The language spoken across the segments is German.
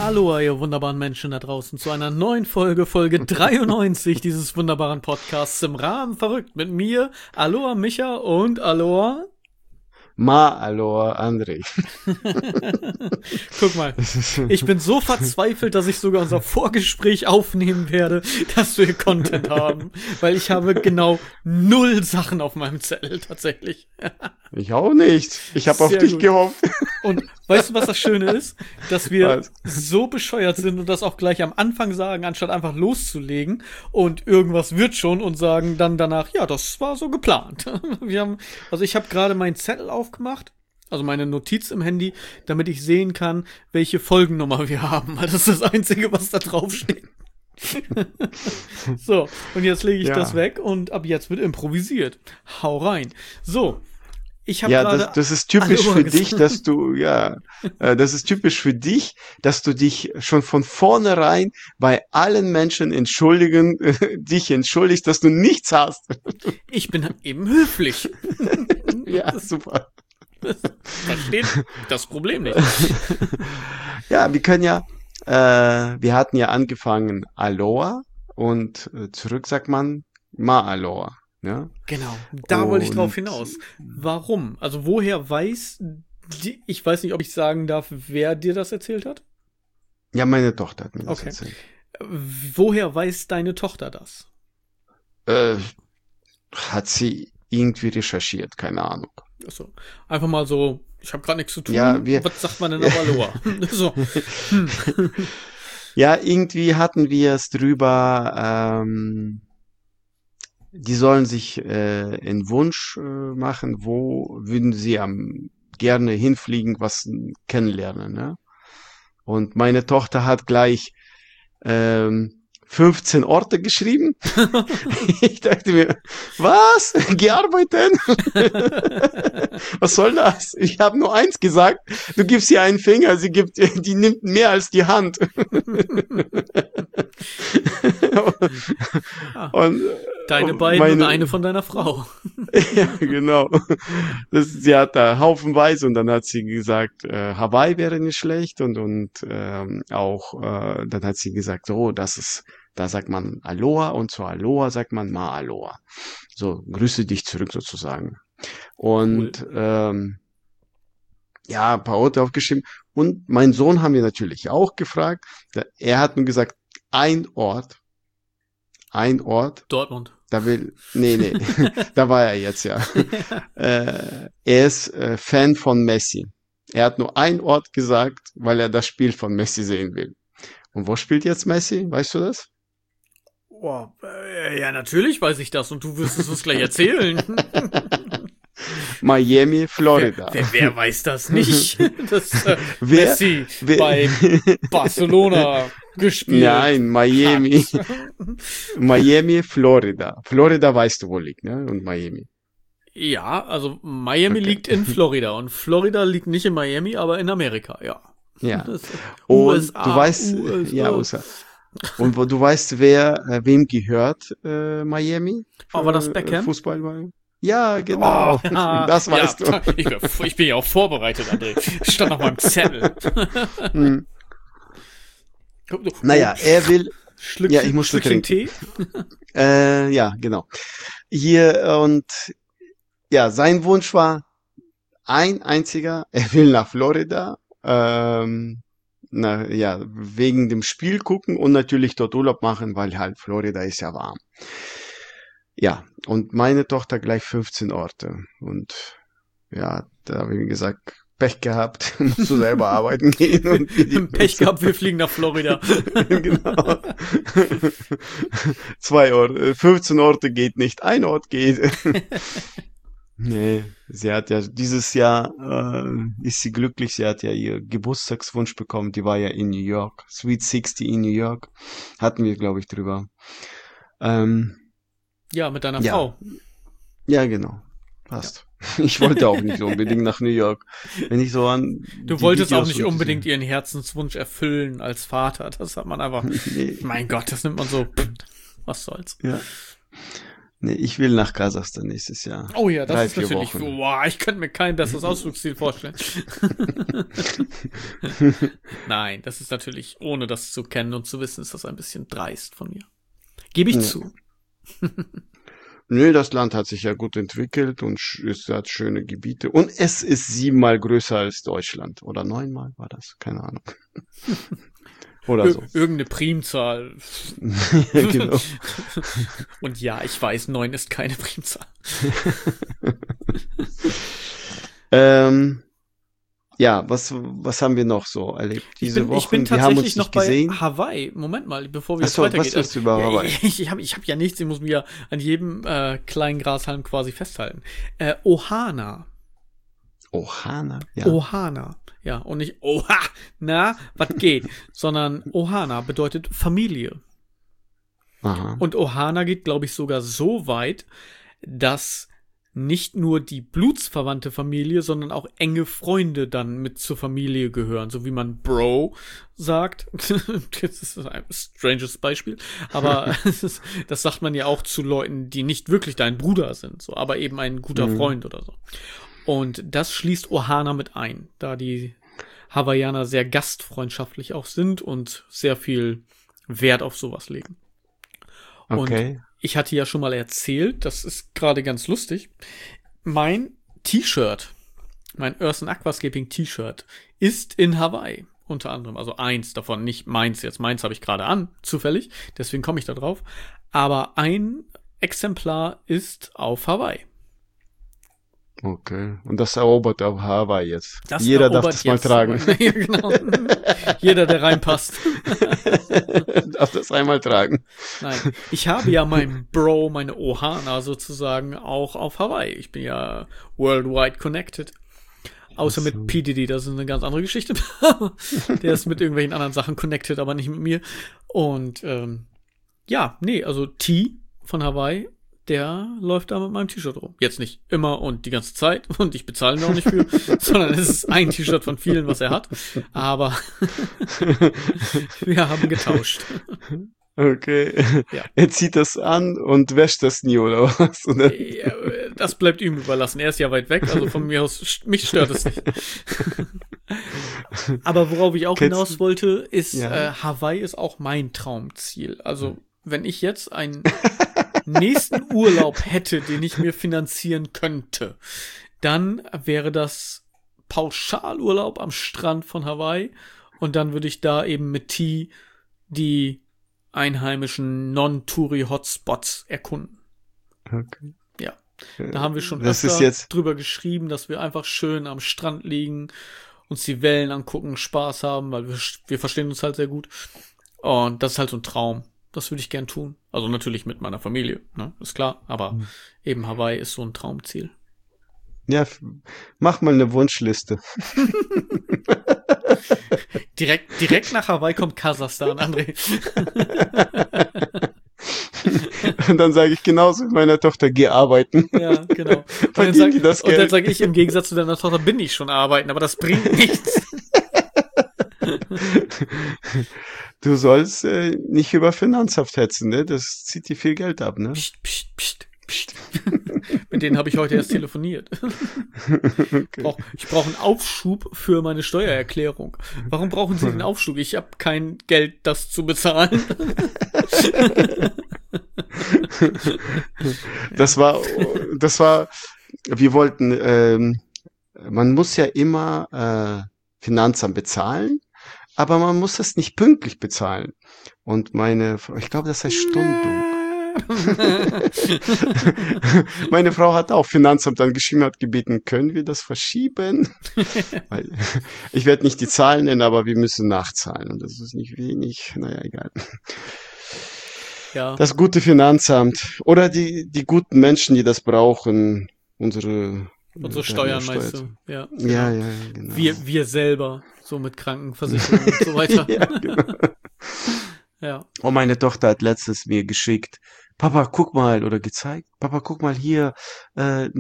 Aloha, ihr wunderbaren Menschen da draußen, zu einer neuen Folge 93 dieses wunderbaren Podcasts im Rahmen verrückt mit mir, Aloha Micha und Aloha Aloha André. Guck mal, ich bin so verzweifelt, dass ich sogar unser Vorgespräch aufnehmen werde, dass wir Content haben, weil ich habe genau 0 Sachen auf meinem Zettel tatsächlich. Ich auch nicht. Ich habe auf dich gehofft. Und weißt du, was das Schöne ist? Dass wir so bescheuert sind und das auch gleich am Anfang sagen, anstatt einfach loszulegen und irgendwas wird schon und sagen dann danach, ja, das war so geplant. Ich habe gerade meinen Zettel aufgemacht, also meine Notiz im Handy, damit ich sehen kann, welche Folgennummer wir haben, weil das ist das Einzige, was da drauf steht. So, und jetzt lege ich das weg und ab jetzt wird improvisiert. Hau rein. So. Ich habe das ist typisch für dich, dass du, das ist typisch für dich, dass du dich schon von vornherein bei allen Menschen dich entschuldigst, dass du nichts hast. Ich bin eben höflich. Ja, super. Versteht das Problem nicht. Ja, wir hatten ja angefangen Aloha und zurück sagt man Aloha. Ja? Genau, da wollte ich drauf hinaus. Warum? Also woher ich weiß nicht, ob ich sagen darf, wer dir das erzählt hat? Ja, meine Tochter hat mir das erzählt. Woher weiß deine Tochter das? Hat sie irgendwie recherchiert, keine Ahnung. Achso, einfach mal so, ich habe gerade nichts zu tun, was sagt man denn auf Aloha? So. Ja, irgendwie hatten wir es drüber, die sollen sich einen Wunsch machen, wo würden sie gerne hinfliegen, was kennenlernen. Ne? Und meine Tochter hat gleich 15 Orte geschrieben. Ich dachte mir, was? Gearbeitet? Was soll das? Ich habe nur eins gesagt. Du gibst ihr einen Finger, die nimmt mehr als die Hand. Und deine beiden und eine von deiner Frau. Ja, genau. Sie hat da haufenweise und dann hat sie gesagt, Hawaii wäre nicht schlecht und dann hat sie gesagt, so, da sagt man Aloha und zu Aloha sagt man Aloha. So, grüße dich zurück sozusagen. Und cool. Ein paar Orte aufgeschrieben. Und mein Sohn haben wir natürlich auch gefragt. Er hat mir gesagt, ein Ort. Dortmund. Nee, da war er jetzt, ja. Er ist Fan von Messi. Er hat nur einen Ort gesagt, weil er das Spiel von Messi sehen will. Und wo spielt jetzt Messi? Weißt du das? Oh, ja, natürlich weiß ich das und du wirst es uns gleich erzählen. Miami, Florida. Wer weiß das nicht? Dass Messi bei Barcelona gespielt. Nein, Miami. Miami, Florida. Florida weißt du, wo liegt, ne? Und Miami. Ja, also Miami liegt in Florida und Florida liegt nicht in Miami, aber in Amerika, ja. Ja. Und USA, du weißt, USA. Und du weißt, wem gehört Miami? War das Beckham? Fußball. Ja, genau. Oh, das weißt du. Ich bin ja auch vorbereitet, André. Stand auf meinem Zettel. Naja, er will. Ich muss Schlückchen Tee. Ja, genau. Hier und sein Wunsch war ein einziger. Er will nach Florida. Wegen dem Spiel gucken und natürlich dort Urlaub machen, weil halt Florida ist ja warm. Ja, und meine Tochter gleich 15 Orte. Und ja, da habe ich gesagt, Pech gehabt, musst du selber arbeiten gehen. Und Pech gehabt, wir fliegen nach Florida. Genau. 2 Orte, 15 Orte geht nicht, ein Ort geht. Nee, sie hat ja dieses Jahr, ist sie glücklich, sie hat ja ihr Geburtstagswunsch bekommen, die war ja in New York, Sweet 60 in New York, hatten wir, glaube ich, drüber. Mit deiner Frau. Ja, genau, passt. Ja. Ich wollte auch nicht unbedingt nach New York. Wenn ich so Du wolltest auch nicht unbedingt ihren Herzenswunsch erfüllen als Vater, das hat man einfach, mein Gott, das nimmt man so, was soll's. Ja. Nee, ich will nach Kasachstan nächstes Jahr. Oh ja, das 3, ist 4 natürlich, Wochen. wow, ich könnte mir kein besseres Ausflugsziel vorstellen. Nein, das ist natürlich, ohne das zu kennen und zu wissen, ist das ein bisschen dreist von mir. Gebe ich Ja. zu. Nö, das Land hat sich ja gut entwickelt und es hat schöne Gebiete. Und es ist 7-mal größer als Deutschland. Oder 9-mal war das? Keine Ahnung. Oder so. Irgendeine Primzahl. Ja, genau. Und ja, ich weiß, 9 ist keine Primzahl. Ja, was haben wir noch so erlebt diese Woche? Ich bin Wir haben uns tatsächlich noch nicht bei gesehen. Hawaii. Moment mal, bevor wir jetzt Achso, weitergehen. was willst du über Hawaii? Ich hab ja nichts, ich muss mir ja an jedem kleinen Grashalm quasi festhalten. Ohana. Ohana, ja. Ohana. Ja, und nicht Oha, na, was geht? Sondern Ohana bedeutet Familie. Aha. Und Ohana geht, glaube ich, sogar so weit, dass nicht nur die blutsverwandte Familie, sondern auch enge Freunde dann mit zur Familie gehören, so wie man Bro sagt. Das ist ein stranges Beispiel, aber das sagt man ja auch zu Leuten, die nicht wirklich dein Bruder sind, so, aber eben ein guter Freund oder so. Und das schließt Ohana mit ein, da die Hawaiianer sehr gastfreundschaftlich auch sind und sehr viel Wert auf sowas legen. Okay. Und ich hatte ja schon mal erzählt, das ist gerade ganz lustig, mein T-Shirt, mein Earth and Aquascaping T-Shirt ist in Hawaii, unter anderem. Also eins davon, nicht meins jetzt. Meins habe ich gerade an, zufällig, deswegen komme ich da drauf. Aber ein Exemplar ist auf Hawaii. Okay. Und das erobert auf Hawaii jetzt. Das Jeder darf erobert das mal jetzt- tragen. Ja, genau. Jeder, der reinpasst. Darf das einmal tragen. Nein, ich habe ja meinen Bro, meine Ohana sozusagen auch auf Hawaii. Ich bin ja worldwide connected. Außer mit P. Diddy, das ist eine ganz andere Geschichte. Der ist mit irgendwelchen anderen Sachen connected, aber nicht mit mir. Und ja, nee, also T von Hawaii, der läuft da mit meinem T-Shirt rum. Jetzt nicht immer und die ganze Zeit und ich bezahle ihn auch nicht für, sondern es ist ein T-Shirt von vielen, was er hat. Aber wir haben getauscht. Okay. Ja. Er zieht das an und wäscht das nie, oder was? Oder? Ja, das bleibt ihm überlassen. Er ist ja weit weg, also von mir aus, mich stört es nicht. Aber worauf ich auch hinaus wollte, ist, Ja. Hawaii ist auch mein Traumziel. Also, wenn ich jetzt einen nächsten Urlaub hätte, den ich mir finanzieren könnte, dann wäre das Pauschalurlaub am Strand von Hawaii und dann würde ich da eben mit T die einheimischen Non-Touri-Hotspots erkunden. Okay. Ja, da haben wir schon Das öfter ist jetzt, drüber geschrieben, dass wir einfach schön am Strand liegen, uns die Wellen angucken, Spaß haben, weil wir verstehen uns halt sehr gut. Und das ist halt so ein Traum. Das würde ich gern tun. Also natürlich mit meiner Familie, ne? Ist klar. Aber eben Hawaii ist so ein Traumziel. ja, mach mal eine Wunschliste. Direkt nach Hawaii kommt Kasachstan, André. Und dann sage ich genauso mit meiner Tochter, geh arbeiten. Ja, genau. Und dann Verdient die das Geld? sage ich, im Gegensatz zu deiner Tochter bin ich schon arbeiten, aber das bringt nichts. Du sollst nicht über Finanzamt hetzen, ne? Das zieht dir viel Geld ab, ne? Psst, psst, psst, psst. Mit denen habe ich heute erst telefoniert. Okay. Ich brauche einen Aufschub für meine Steuererklärung. Warum brauchen Sie den Aufschub? Ich habe kein Geld, das zu bezahlen. Das war, wir wollten, man muss ja immer Finanzamt bezahlen, aber man muss das nicht pünktlich bezahlen. Und ich glaube, das heißt Stundung. Meine Frau hat auch Finanzamt dann geschrieben, hat gebeten, können wir das verschieben? Weil, ich werde nicht die Zahlen nennen, aber wir müssen nachzahlen. Und das ist nicht wenig. Naja, egal. Ja, Das gute Finanzamt. Oder die guten Menschen, die das brauchen. Unsere Steuern meinst du? Ja, Ja, genau. wir selber, so mit Krankenversicherung und so weiter. Ja, genau. Ja. Oh, meine Tochter hat letztens mir geschickt, Papa, guck mal, oder gezeigt, Papa, guck mal hier, 9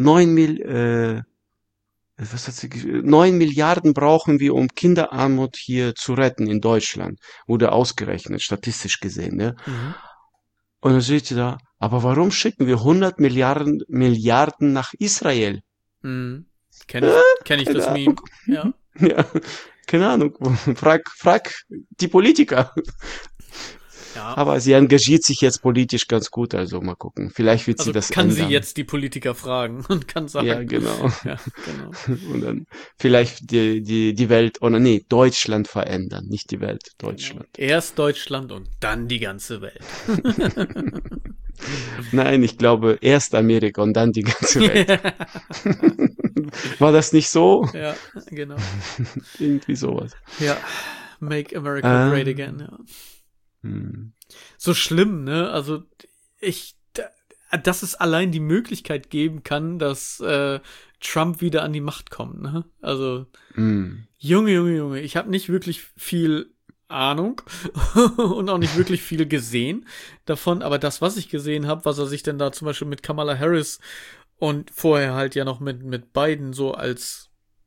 Milliarden brauchen wir, um Kinderarmut hier zu retten in Deutschland. Wurde ausgerechnet, statistisch gesehen, ne? Mhm. Und dann steht sie da, aber warum schicken wir 100 Milliarden nach Israel? Kenn ich das Meme. Ja. Ja, keine Ahnung. Frag die Politiker. Ja. Aber sie engagiert sich jetzt politisch ganz gut, also mal gucken. Vielleicht wird sie das kann ändern. sie jetzt die Politiker fragen und kann sagen. Ja, genau. Ja, genau. Und dann vielleicht die Welt, oder nee, Deutschland verändern, nicht die Welt, Deutschland. Genau. Erst Deutschland und dann die ganze Welt. Nein, ich glaube erst Amerika und dann die ganze Welt. War das nicht so? Ja, genau. Irgendwie sowas. Ja, Make America Great Again, ja. So schlimm, ne? Also dass es allein die Möglichkeit geben kann, dass Trump wieder an die Macht kommt, ne? Also Junge, ich habe nicht wirklich viel Ahnung und auch nicht wirklich viel gesehen davon, aber das, was ich gesehen habe, was er sich denn da zum Beispiel mit Kamala Harris und vorher halt ja noch mit Biden so als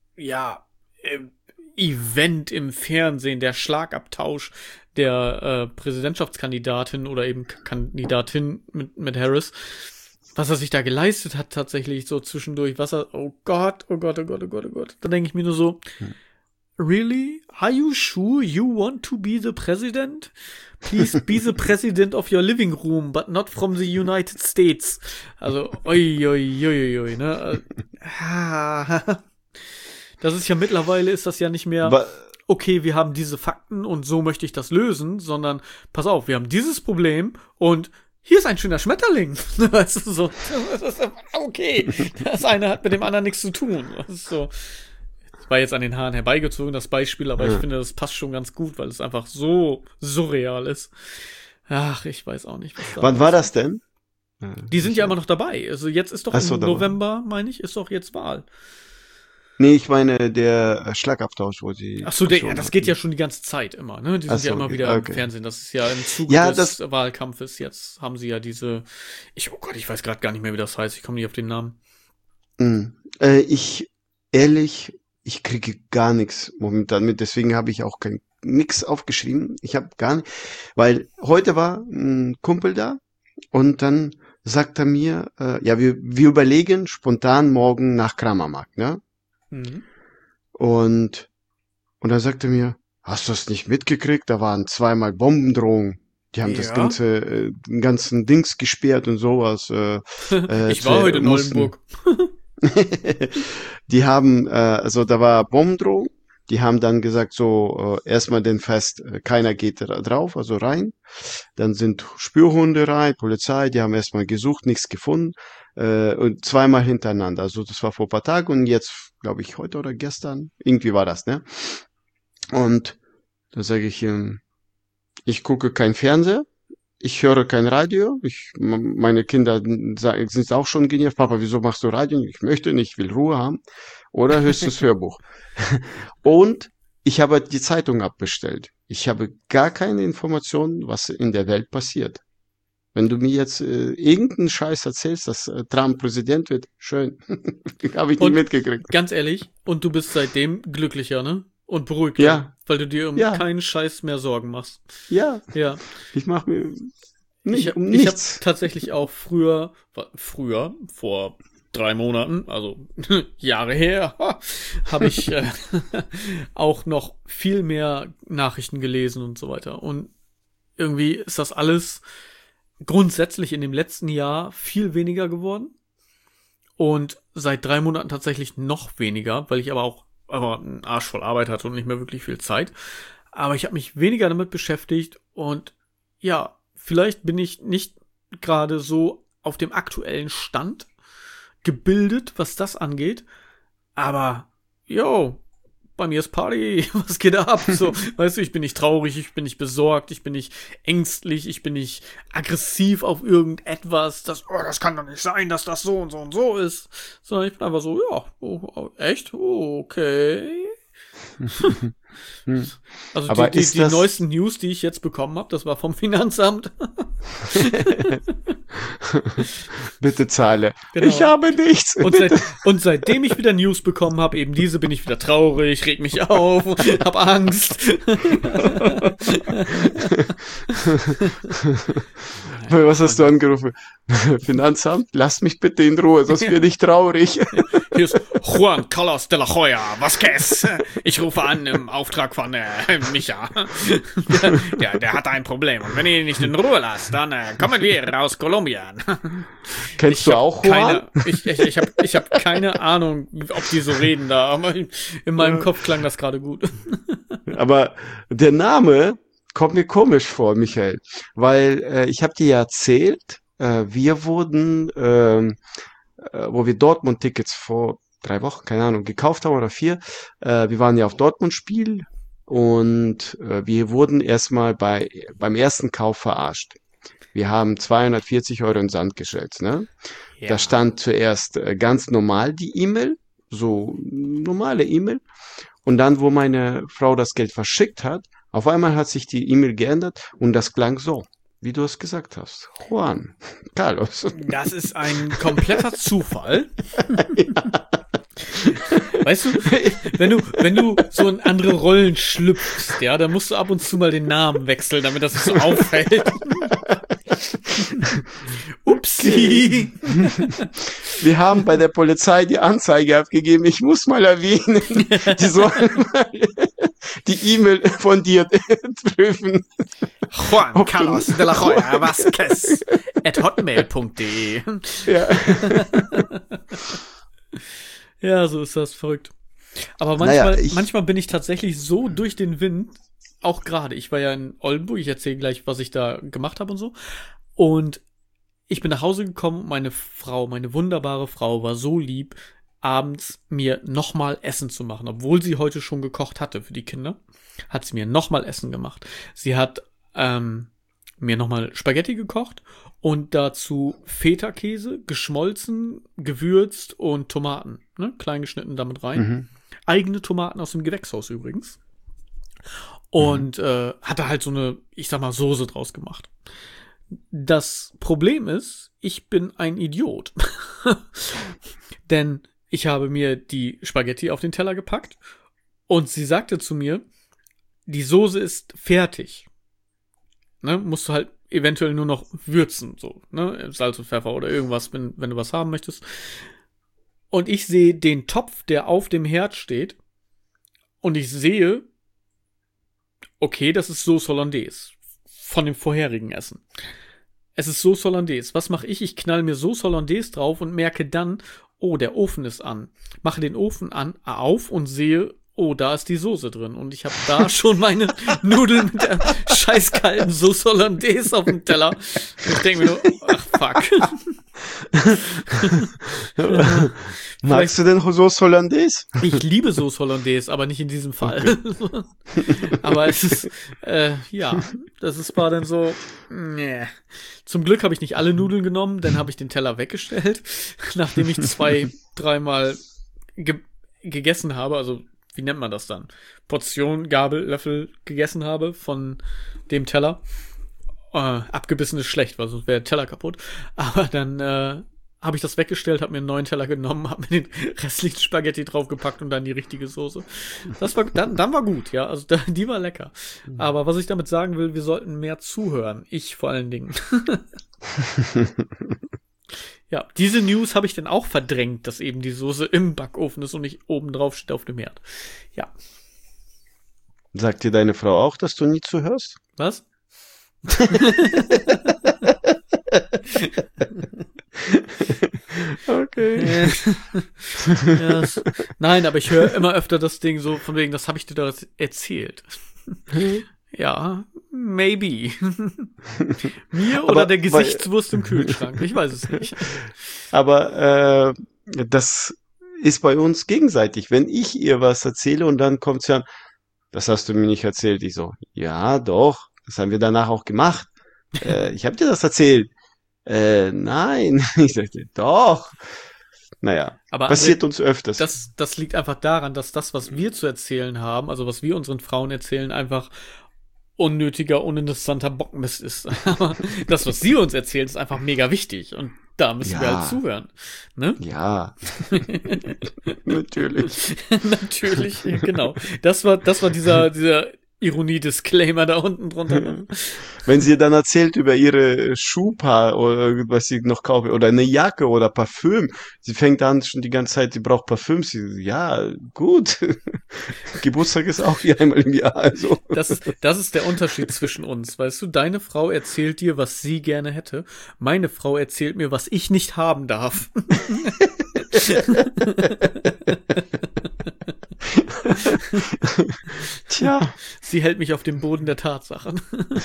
Event im Fernsehen, der Schlagabtausch der Präsidentschattskandidatin oder eben Kandidatin mit Harris, was er sich da geleistet hat tatsächlich so zwischendurch, oh Gott. Da denke ich mir nur so, really? Are you sure you want to be the president? Please be the president of your living room, but not from the United States. Also, oi, ne? Das ist ja mittlerweile, ist das ja nicht mehr, okay, wir haben diese Fakten und so möchte ich das lösen, sondern, pass auf, wir haben dieses Problem und hier ist ein schöner Schmetterling. Weißt du, so, okay, das eine hat mit dem anderen nichts zu tun. Das ist so, das war jetzt an den Haaren herbeigezogen, das Beispiel, aber ich finde, das passt schon ganz gut, weil es einfach so surreal ist. Ach, ich weiß auch nicht, was da Wann war das denn? Die sind ja immer noch dabei. Also jetzt ist doch im November, meine ich, ist doch jetzt Wahl. Nee, ich meine, der Schlagabtausch, wo sie... Ach so, das geht ja schon die ganze Zeit immer, ne? Die sind ja immer wieder im Fernsehen. Das ist ja im Zuge des Wahlkampfes. Jetzt haben sie ja diese... ich weiß gerade gar nicht mehr, wie das heißt. Ich komme nicht auf den Namen. Ich kriege gar nichts momentan mit. Deswegen habe ich auch nix aufgeschrieben. Ich habe gar nicht... Weil heute war ein Kumpel da und dann sagt er mir, wir überlegen spontan morgen nach Kramermarkt, ne? Und dann sagte er mir, hast du das nicht mitgekriegt? Da waren 2-mal Bombendrohungen. Die haben das den ganzen Dings gesperrt und sowas. Ich war heute in Oldenburg. Die haben, also da war Bombendrohung. Die haben dann gesagt, so erstmal den Fest, keiner geht drauf, also rein. Dann sind Spürhunde rein, Polizei, die haben erstmal gesucht, nichts gefunden. Und 2-mal hintereinander. Also das war vor ein paar Tagen und jetzt, glaube ich, heute oder gestern. Irgendwie war das, ne? Und da sage ich ihm, ich gucke kein Fernseher, ich höre kein Radio. Meine Kinder sind auch schon genervt. Papa, wieso machst du Radio? Ich möchte nicht, ich will Ruhe haben. Oder höchstens Hörbuch. Und ich habe die Zeitung abbestellt. Ich habe gar keine Informationen, was in der Welt passiert. Wenn du mir jetzt irgendeinen Scheiß erzählst, dass Trump Präsident wird, schön. Habe ich nicht mitgekriegt. Ganz ehrlich, und du bist seitdem glücklicher, ne? Und beruhigter, weil du dir um keinen Scheiß mehr Sorgen machst. Ja. Ich mache mir nichts. Ich habe tatsächlich auch früher, vor 3 Monaten, also Jahre her, habe ich auch noch viel mehr Nachrichten gelesen und so weiter. Und irgendwie ist das alles grundsätzlich in dem letzten Jahr viel weniger geworden und seit 3 Monaten tatsächlich noch weniger, weil ich aber einen Arsch voll Arbeit hatte und nicht mehr wirklich viel Zeit. Aber ich habe mich weniger damit beschäftigt und ja, vielleicht bin ich nicht gerade so auf dem aktuellen Stand gebildet, was das angeht, aber bei mir ist Party, was geht da ab? So, weißt du, ich bin nicht traurig, ich bin nicht besorgt, ich bin nicht ängstlich, ich bin nicht aggressiv auf irgendetwas, das kann doch nicht sein, dass das so und so und so ist. Sondern ich bin einfach so, echt? Okay. Also aber die neuesten News, die ich jetzt bekommen habe, das war vom Finanzamt. Bitte zahle. Genau. Ich habe nichts. Und seitdem ich wieder News bekommen habe, eben diese, bin ich wieder traurig, reg mich auf, hab Angst. Was hast du angerufen? Finanzamt, lass mich bitte in Ruhe, sonst werde ich traurig. Hier ist Juan Carlos de la Hoya Vasquez. Ich rufe an im Auftrag von Micha. Der hat ein Problem. Und wenn ihr ihn nicht in Ruhe lasst, dann kommen wir aus Kolumbien. Kennst du auch Juan? Ich hab keine Ahnung, ob die so reden da, aber in meinem Kopf klang das gerade gut. Aber der Name kommt mir komisch vor, Michael, weil ich habe dir ja erzählt, wir wurden, wo wir Dortmund-Tickets vor 3 Wochen, keine Ahnung, gekauft haben oder 4, wir waren ja auf Dortmund-Spiel und wir wurden erstmal beim ersten Kauf verarscht. Wir haben 240 € in den Sand gestellt, ne? Ja. Da stand zuerst ganz normal die E-Mail, so normale E-Mail, und dann, wo meine Frau das Geld verschickt hat, auf einmal hat sich die E-Mail geändert und das klang so, wie du es gesagt hast. Juan Carlos. Das ist ein kompletter Zufall. Ja. Weißt du, wenn du so in andere Rollen schlüpfst, ja, dann musst du ab und zu mal den Namen wechseln, damit das nicht so auffällt. Upsi. Wir haben bei der Polizei die Anzeige abgegeben. Ich muss mal erwähnen, die sollen mal die E-Mail von dir prüfen. Juan Carlos de la Hoya Vasquez @hotmail.de. Ja. Ja, so ist das verrückt. Aber manchmal bin ich tatsächlich so durch den Wind, auch gerade. Ich war ja in Oldenburg, ich erzähle gleich, was ich da gemacht habe und so. Und ich bin nach Hause gekommen und meine wunderbare Frau war so lieb, abends mir nochmal Essen zu machen. Obwohl sie heute schon gekocht hatte für die Kinder, hat sie mir nochmal Essen gemacht. Sie hat mir nochmal Spaghetti gekocht und dazu Feta-Käse, geschmolzen, gewürzt und Tomaten, ne, klein geschnitten damit rein. Mhm. Eigene Tomaten aus dem Gewächshaus übrigens. Und hat da halt so eine, ich sag mal, Soße draus gemacht. Das Problem ist, ich bin ein Idiot. Denn ich habe mir die Spaghetti auf den Teller gepackt und sie sagte zu mir, die Soße ist fertig. Ne, musst du halt eventuell nur noch würzen, so, ne, Salz und Pfeffer oder irgendwas, wenn du was haben möchtest. Und ich sehe den Topf, der auf dem Herd steht, und ich sehe, okay, das ist Sauce Hollandaise von dem vorherigen Essen. Es ist Sauce Hollandaise. Was mache ich? Ich knall mir Sauce Hollandaise drauf und merke dann, oh, der Ofen ist an. Mache den Ofen auf und sehe, oh, da ist die Soße drin. Und ich habe da schon meine Nudeln mit der scheiß kalten Sauce Hollandaise auf dem Teller. Und ich denke mir nur, ach, fuck. Magst du denn Sauce Hollandaise? Ich liebe Sauce Hollandaise, aber nicht in diesem Fall. Okay. Aber es ist, war dann so, nee. Zum Glück habe ich nicht alle Nudeln genommen, dann habe ich den Teller weggestellt, nachdem ich 2-3 Mal gegessen habe, also wie nennt man das dann? Portion, Gabel, Löffel gegessen habe von dem Teller. Abgebissen ist schlecht, weil sonst wäre der Teller kaputt. Aber dann habe ich das weggestellt, habe mir einen neuen Teller genommen, habe mir den restlichen Spaghetti draufgepackt und dann die richtige Soße. Das war dann war gut, ja. Also die war lecker. Aber was ich damit sagen will, wir sollten mehr zuhören. Ich vor allen Dingen. Ja, diese News habe ich dann auch verdrängt, dass eben die Soße im Backofen ist und nicht oben drauf steht auf dem Herd. Ja. Sagt dir deine Frau auch, dass du nie zuhörst? Was? Okay. Nein, aber ich höre immer öfter das Ding so von wegen, das habe ich dir doch erzählt. Ja, maybe. Mir oder der Gesichtswurst im Kühlschrank, ich weiß es nicht. Aber das ist bei uns gegenseitig. Wenn ich ihr was erzähle und dann kommt's ja, das hast du mir nicht erzählt. Ich so, ja, doch, das haben wir danach auch gemacht. Ich habe dir das erzählt. Nein. Ich sagte, doch. Naja, aber passiert uns öfters. Das liegt einfach daran, dass das, was wir zu erzählen haben, also was wir unseren Frauen erzählen, einfach unnötiger, uninteressanter Bockmist ist. Aber das, was sie uns erzählt, ist einfach mega wichtig. Und da müssen wir halt zuhören. Ne? Ja. Natürlich. Natürlich, genau. Das war dieser Ironie-Disclaimer da unten drunter. Wenn sie dann erzählt über ihre Schuhpaar oder was sie noch kaufe oder eine Jacke oder Parfüm, sie fängt an schon die ganze Zeit, sie braucht Parfüm. Ja, gut. Geburtstag ist auch hier einmal im Jahr. Also. Das ist der Unterschied zwischen uns. Weißt du, deine Frau erzählt dir, was sie gerne hätte. Meine Frau erzählt mir, was ich nicht haben darf. Tja. Sie hält mich auf dem Boden der Tatsachen.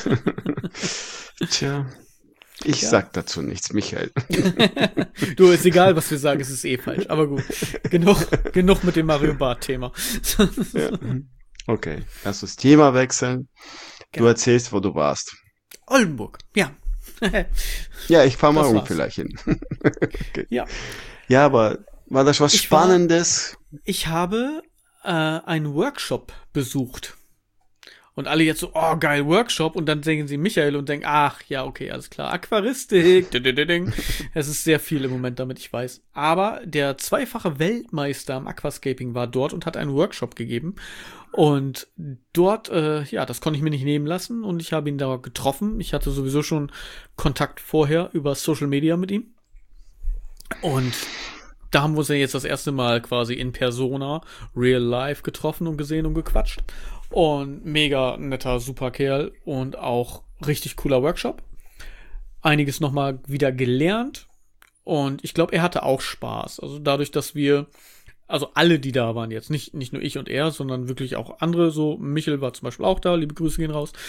Tja. Ich sag dazu nichts, Michael. Du, ist egal, was wir sagen, es ist eh falsch. Aber gut. Genug mit dem Mario Bart-Thema. Ja. Okay. Lass uns Thema wechseln. Du erzählst, wo du warst. Oldenburg, ja. Ja, ich fahr morgen vielleicht hin. Okay. Ja. Ja, aber war das was Spannendes? Ich habe einen Workshop besucht. Und alle jetzt so, oh geil, Workshop. Und dann denken sie Michael und denken, ach ja, okay, alles klar, Aquaristik. Es ist sehr viel im Moment damit, ich weiß. Aber der zweifache Weltmeister im Aquascaping war dort und hat einen Workshop gegeben. Und dort, das konnte ich mir nicht nehmen lassen. Und ich habe ihn da getroffen. Ich hatte sowieso schon Kontakt vorher über Social Media mit ihm. Und da haben wir uns ja jetzt das erste Mal quasi in Persona, real life getroffen und gesehen und gequatscht. Und mega netter, super Kerl und auch richtig cooler Workshop. Einiges nochmal wieder gelernt. Und ich glaube, er hatte auch Spaß. Also dadurch, dass wir, also alle, die da waren jetzt, nicht nur ich und er, sondern wirklich auch andere, so Michel war zum Beispiel auch da, liebe Grüße gehen raus.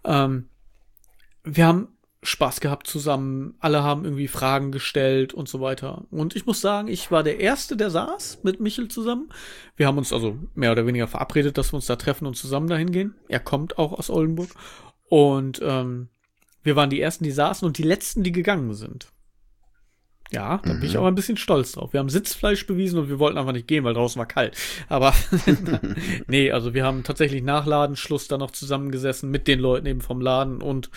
Wir haben Spaß gehabt zusammen, alle haben irgendwie Fragen gestellt und so weiter. Und ich muss sagen, ich war der Erste, der saß mit Michel zusammen. Wir haben uns also mehr oder weniger verabredet, dass wir uns da treffen und zusammen dahin gehen. Er kommt auch aus Oldenburg. Und wir waren die Ersten, die saßen und die Letzten, die gegangen sind. Ja, da bin ich auch ein bisschen stolz drauf. Wir haben Sitzfleisch bewiesen und wir wollten einfach nicht gehen, weil draußen war kalt. Aber nee, also wir haben tatsächlich nach Ladenschluss da noch zusammengesessen mit den Leuten eben vom Laden und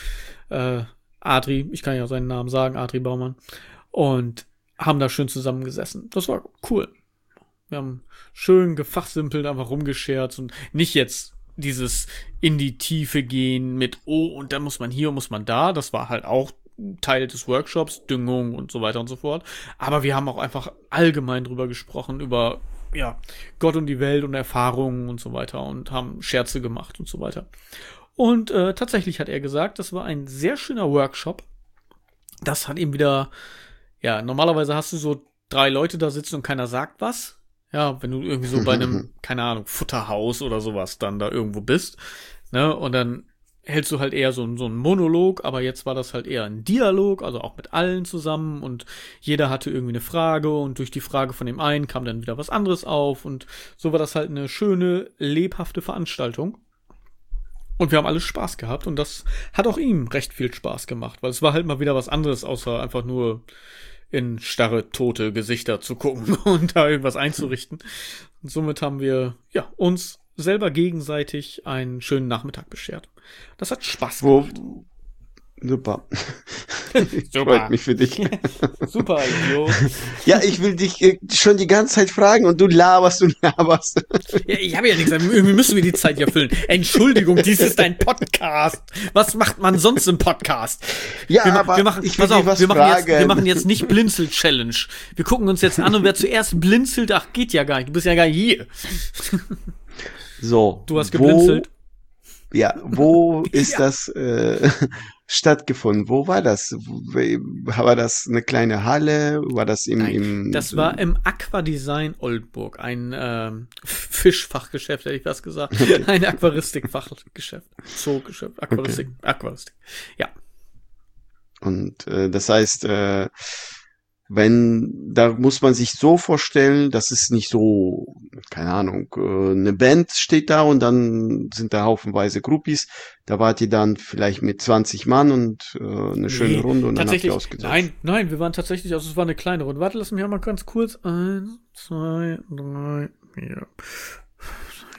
Adri, ich kann ja seinen Namen sagen, Adri Baumann, und haben da schön zusammengesessen. Das war cool. Wir haben schön gefachsimpelt, einfach rumgescherzt und nicht jetzt dieses in die Tiefe gehen mit, oh, und dann muss man hier und muss man da. Das war halt auch Teil des Workshops, Düngung und so weiter und so fort. Aber wir haben auch einfach allgemein drüber gesprochen, über Gott und die Welt und Erfahrungen und so weiter und haben Scherze gemacht und so weiter. Und tatsächlich hat er gesagt, das war ein sehr schöner Workshop. Das hat ihm wieder, normalerweise hast du so 3 Leute da sitzen und keiner sagt was. Ja, wenn du irgendwie so bei einem, keine Ahnung, Futterhaus oder sowas dann da irgendwo bist, ne, und dann hältst du halt eher so einen Monolog, aber jetzt war das halt eher ein Dialog, also auch mit allen zusammen und jeder hatte irgendwie eine Frage und durch die Frage von dem einen kam dann wieder was anderes auf und so war das halt eine schöne, lebhafte Veranstaltung. Und wir haben alle Spaß gehabt und das hat auch ihm recht viel Spaß gemacht, weil es war halt mal wieder was anderes, außer einfach nur in starre, tote Gesichter zu gucken und da irgendwas einzurichten. Und somit haben wir, uns selber gegenseitig einen schönen Nachmittag beschert. Das hat Spaß gemacht. Super. Freut mich für dich. Super, Idiot. Ja, ich will dich schon die ganze Zeit fragen und du laberst und laberst. Ja, ich habe ja nichts gesagt. Irgendwie müssen wir die Zeit ja füllen. Entschuldigung, dies ist ein Podcast. Was macht man sonst im Podcast? Ja, wir machen jetzt nicht Blinzel-Challenge. Wir gucken uns jetzt an und wer zuerst blinzelt, ach, geht ja gar nicht. Du bist ja gar nicht hier. So. Du hast geblinzelt. Wo ist das stattgefunden? Wo war das? War das eine kleine Halle? War das das war im Aquadesign Oldenburg, ein Fischfachgeschäft, hätte ich was gesagt. Okay. Ein Aquaristikfachgeschäft. Zoogeschäft, Aquaristik. Ja. Und das heißt, da muss man sich so vorstellen, das ist nicht so, keine Ahnung, eine Band steht da und dann sind da haufenweise Groupies, da wart ihr dann vielleicht mit 20 Mann und eine schöne Runde und dann habt ihr ausgesetzt. Nein, wir waren tatsächlich, also es war eine kleine Runde. Warte, lass mich mal ganz kurz. 1, 2, 3, 4.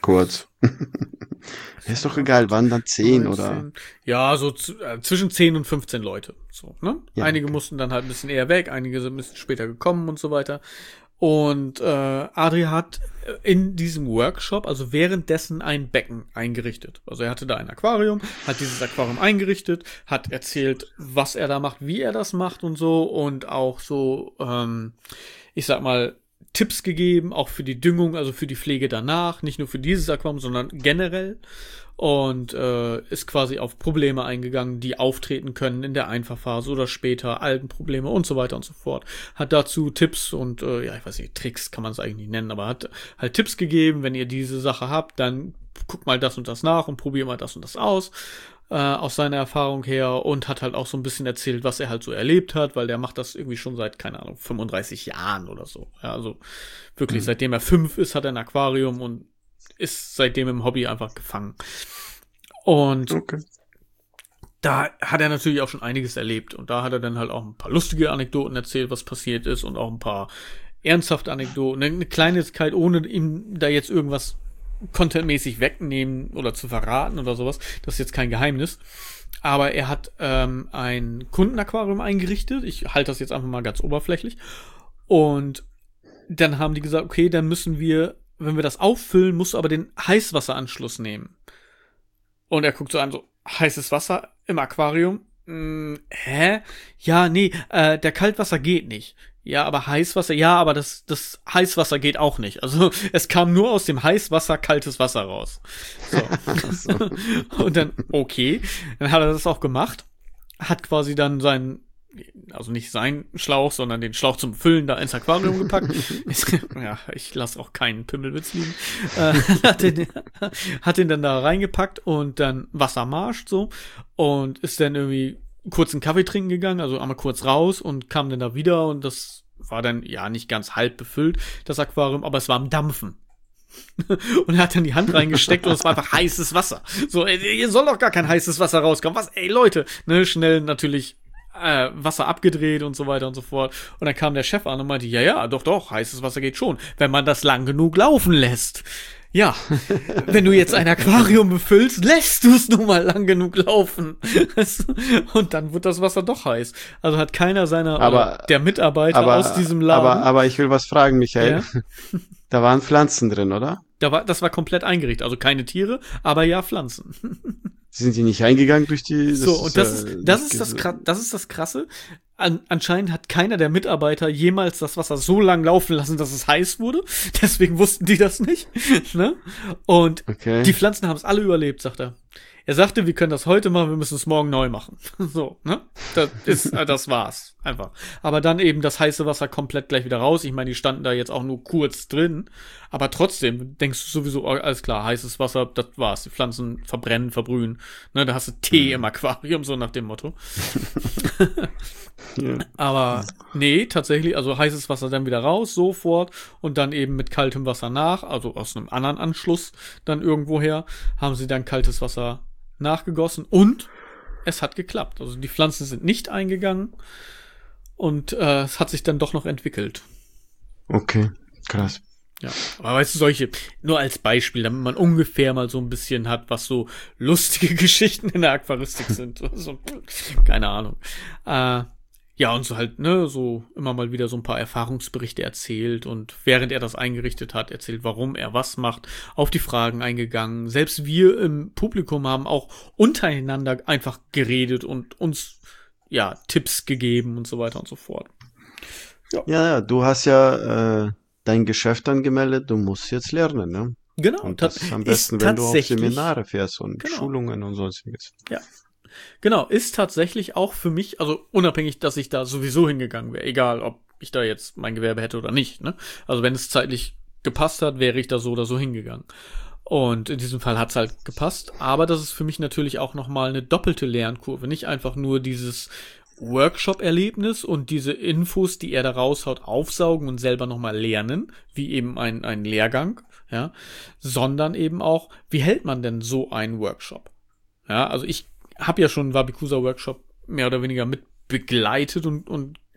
kurz. Ist doch egal, waren dann 10 oder? 19. Ja, so zwischen 10 und 15 Leute. So, ne? Ja, Einige okay. mussten dann halt ein bisschen eher weg, einige sind ein bisschen später gekommen und so weiter. Und Adri hat in diesem Workshop, also währenddessen, ein Becken eingerichtet. Also er hatte da ein Aquarium, hat dieses Aquarium eingerichtet, hat erzählt, was er da macht, wie er das macht und so. Und auch so, ich sag mal, Tipps gegeben, auch für die Düngung, also für die Pflege danach, nicht nur für dieses Aquarium, sondern generell. Und ist quasi auf Probleme eingegangen, die auftreten können in der Einfahrphase oder später, Algenprobleme und so weiter und so fort. Hat dazu Tipps und, ja, ich weiß nicht, Tricks kann man es eigentlich nicht nennen, aber hat halt Tipps gegeben, wenn ihr diese Sache habt, dann guckt mal das und das nach und probiert mal das und das aus seiner Erfahrung her, und hat halt auch so ein bisschen erzählt, was er halt so erlebt hat, weil der macht das irgendwie schon seit, keine Ahnung, 35 Jahren oder so. Ja, also wirklich, seitdem er 5 ist, hat er ein Aquarium und ist seitdem im Hobby einfach gefangen. Und Okay. da hat er natürlich auch schon einiges erlebt. Und da hat er dann halt auch ein paar lustige Anekdoten erzählt, was passiert ist, und auch ein paar ernsthafte Anekdoten. Eine Kleinigkeit, ohne ihm da jetzt irgendwas contentmäßig wegnehmen oder zu verraten oder sowas. Das ist jetzt kein Geheimnis. Aber er hat ein Kundenaquarium eingerichtet. Ich halte das jetzt einfach mal ganz oberflächlich. Und dann haben die gesagt, okay, dann müssen wir, wenn wir das auffüllen, musst du aber den Heißwasseranschluss nehmen. Und er guckt so an, so, heißes Wasser im Aquarium? Hä? Ja, nee, der Kaltwasser geht nicht. Ja, aber Heißwasser, ja, aber das Heißwasser geht auch nicht. Also es kam nur aus dem Heißwasser kaltes Wasser raus. So. Und dann, okay, dann hat er das auch gemacht, hat quasi dann also nicht seinen Schlauch, sondern den Schlauch zum Füllen da ins Aquarium gepackt. Ja, ich lasse auch keinen Pimmelwitz liegen. Hat den dann da reingepackt und dann Wassermarsch so, und ist dann irgendwie kurz einen Kaffee trinken gegangen, also einmal kurz raus, und kam dann da wieder, und das war dann ja nicht ganz halb befüllt, das Aquarium, aber es war am Dampfen. Und er hat dann die Hand reingesteckt und es war einfach heißes Wasser. So, hier soll doch gar kein heißes Wasser rauskommen. Was, ey Leute, ne, schnell natürlich Wasser abgedreht und so weiter und so fort. Und dann kam der Chef an und meinte, ja, doch, heißes Wasser geht schon, wenn man das lang genug laufen lässt. Ja, wenn du jetzt ein Aquarium befüllst, lässt du es nun mal lang genug laufen. Und dann wird das Wasser doch heiß. Also hat keiner der Mitarbeiter aus diesem Laden. Aber ich will was fragen, Michael. Ja? Da waren Pflanzen drin, oder? Das war komplett eingerichtet. Also keine Tiere, aber ja Pflanzen. Sind die nicht eingegangen durch die... Das ist das Krasse. Anscheinend hat keiner der Mitarbeiter jemals das Wasser so lang laufen lassen, dass es heiß wurde. Deswegen wussten die das nicht. Ne? Und die Pflanzen haben es alle überlebt, sagt er. Er sagte, wir können das heute machen, wir müssen es morgen neu machen. So, ne? Das war's. Einfach. Aber dann eben das heiße Wasser komplett gleich wieder raus. Ich meine, die standen da jetzt auch nur kurz drin. Aber trotzdem denkst du sowieso, alles klar, heißes Wasser, das war's. Die Pflanzen verbrennen, verbrühen. Ne, da hast du Tee im Aquarium, so nach dem Motto. Ja. Aber nee, tatsächlich, also heißes Wasser dann wieder raus, sofort, und dann eben mit kaltem Wasser nach, also aus einem anderen Anschluss dann irgendwoher, haben sie dann kaltes Wasser nachgegossen, und es hat geklappt. Also die Pflanzen sind nicht eingegangen, und es hat sich dann doch noch entwickelt. Okay, krass. Ja, aber weißt du, nur als Beispiel, damit man ungefähr mal so ein bisschen hat, was so lustige Geschichten in der Aquaristik sind. So, keine Ahnung. Ja, und so halt, ne, so immer mal wieder so ein paar Erfahrungsberichte erzählt, und während er das eingerichtet hat, erzählt, warum er was macht, auf die Fragen eingegangen. Selbst wir im Publikum haben auch untereinander einfach geredet und uns, ja, Tipps gegeben und so weiter und so fort. Ja, du hast ja dein Geschäft angemeldet, du musst jetzt lernen, ne? Genau. Und das ist am besten, wenn du auf Seminare fährst und Schulungen und sonstiges. Ja. Genau, ist tatsächlich auch für mich, also unabhängig, dass ich da sowieso hingegangen wäre, egal ob ich da jetzt mein Gewerbe hätte oder nicht, ne? Also wenn es zeitlich gepasst hat, wäre ich da so oder so hingegangen. Und in diesem Fall hat's halt gepasst, aber das ist für mich natürlich auch nochmal eine doppelte Lernkurve, nicht einfach nur dieses Workshop-Erlebnis und diese Infos, die er da raushaut, aufsaugen und selber nochmal lernen, wie eben ein Lehrgang, ja, sondern eben auch, wie hält man denn so einen Workshop? Ja, also ich habe ja schon einen Wabikusa-Workshop mehr oder weniger mit begleitet und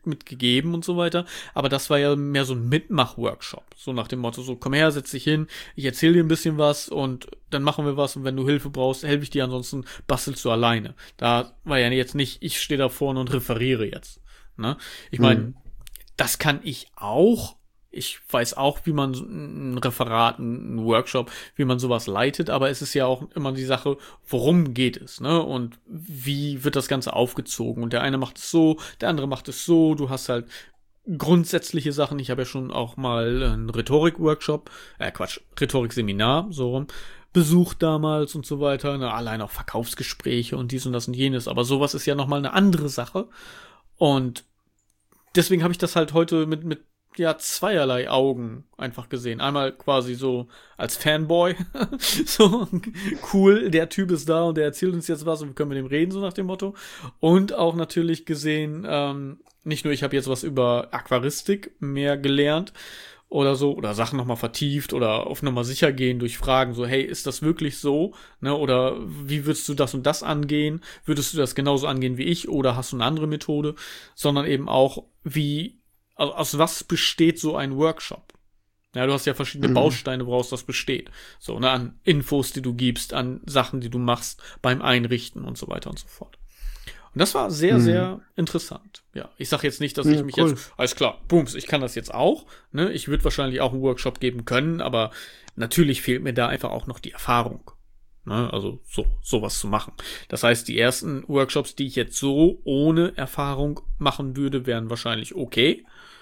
mitgegeben und so weiter. Aber das war ja mehr so ein Mitmach-Workshop. So nach dem Motto, so komm her, setz dich hin, ich erzähle dir ein bisschen was und dann machen wir was und wenn du Hilfe brauchst, helfe ich dir, ansonsten bastelst du alleine. Da war ja jetzt nicht, ich stehe da vorne und referiere jetzt. Ne? Ich meine, das kann ich auch. Ich weiß auch, wie man ein Referat, einen Workshop, wie man sowas leitet, aber es ist ja auch immer die Sache, worum geht es, ne? Und wie wird das Ganze aufgezogen? Und der eine macht es so, der andere macht es so. Du hast halt grundsätzliche Sachen. Ich habe ja schon auch mal einen Rhetorik-Workshop, Rhetorik-Seminar, so rum, besucht damals und so weiter. Ne? Allein auch Verkaufsgespräche und dies und das und jenes. Aber sowas ist ja nochmal eine andere Sache. Und deswegen habe ich das halt heute mit zweierlei Augen einfach gesehen. Einmal quasi so als Fanboy. So, cool, der Typ ist da und der erzählt uns jetzt was und wir können mit dem reden, so nach dem Motto. Und auch natürlich gesehen, nicht nur ich habe jetzt was über Aquaristik mehr gelernt oder so, oder Sachen nochmal vertieft oder auf Nummer sicher gehen durch Fragen, so, hey, ist das wirklich so? Ne? Oder wie würdest du das und das angehen? Würdest du das genauso angehen wie ich oder hast du eine andere Methode? Sondern eben auch, also aus was besteht so ein Workshop? Ja, du hast ja verschiedene Bausteine, woraus das besteht. So, ne, an Infos, die du gibst, an Sachen, die du machst beim Einrichten und so weiter und so fort. Und das war sehr, sehr interessant. Ja, ich sag jetzt nicht, dass ich mich jetzt, alles klar, booms, ich kann das jetzt auch. Ne, ich würde wahrscheinlich auch einen Workshop geben können, aber natürlich fehlt mir da einfach auch noch die Erfahrung. Ne, also sowas zu machen. Das heißt, die ersten Workshops, die ich jetzt so ohne Erfahrung machen würde, wären wahrscheinlich okay.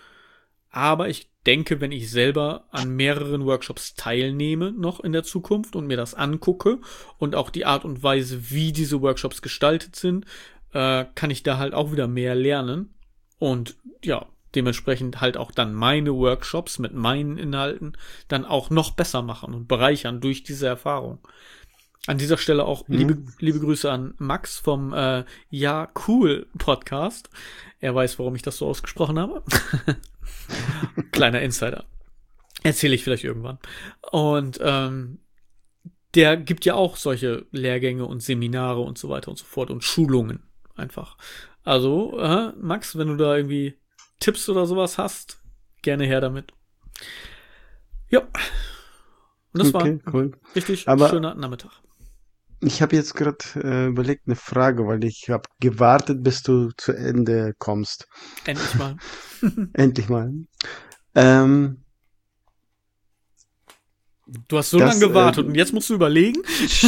Aber ich denke, wenn ich selber an mehreren Workshops teilnehme noch in der Zukunft und mir das angucke und auch die Art und Weise, wie diese Workshops gestaltet sind, kann ich da halt auch wieder mehr lernen und ja, dementsprechend halt auch dann meine Workshops mit meinen Inhalten dann auch noch besser machen und bereichern durch diese Erfahrung. An dieser Stelle auch liebe Grüße an Max vom Ja Cool Podcast. Er weiß, warum ich das so ausgesprochen habe. Kleiner Insider. Erzähle ich vielleicht irgendwann. Und der gibt ja auch solche Lehrgänge und Seminare und so weiter und so fort und Schulungen einfach. Also, Max, wenn du da irgendwie Tipps oder sowas hast, gerne her damit. Ja. Und das war richtig schöner Nachmittag. Ich habe jetzt gerade überlegt eine Frage, weil ich habe gewartet, bis du zu Ende kommst. Endlich mal. Endlich mal. Du hast so lange gewartet und jetzt musst du überlegen.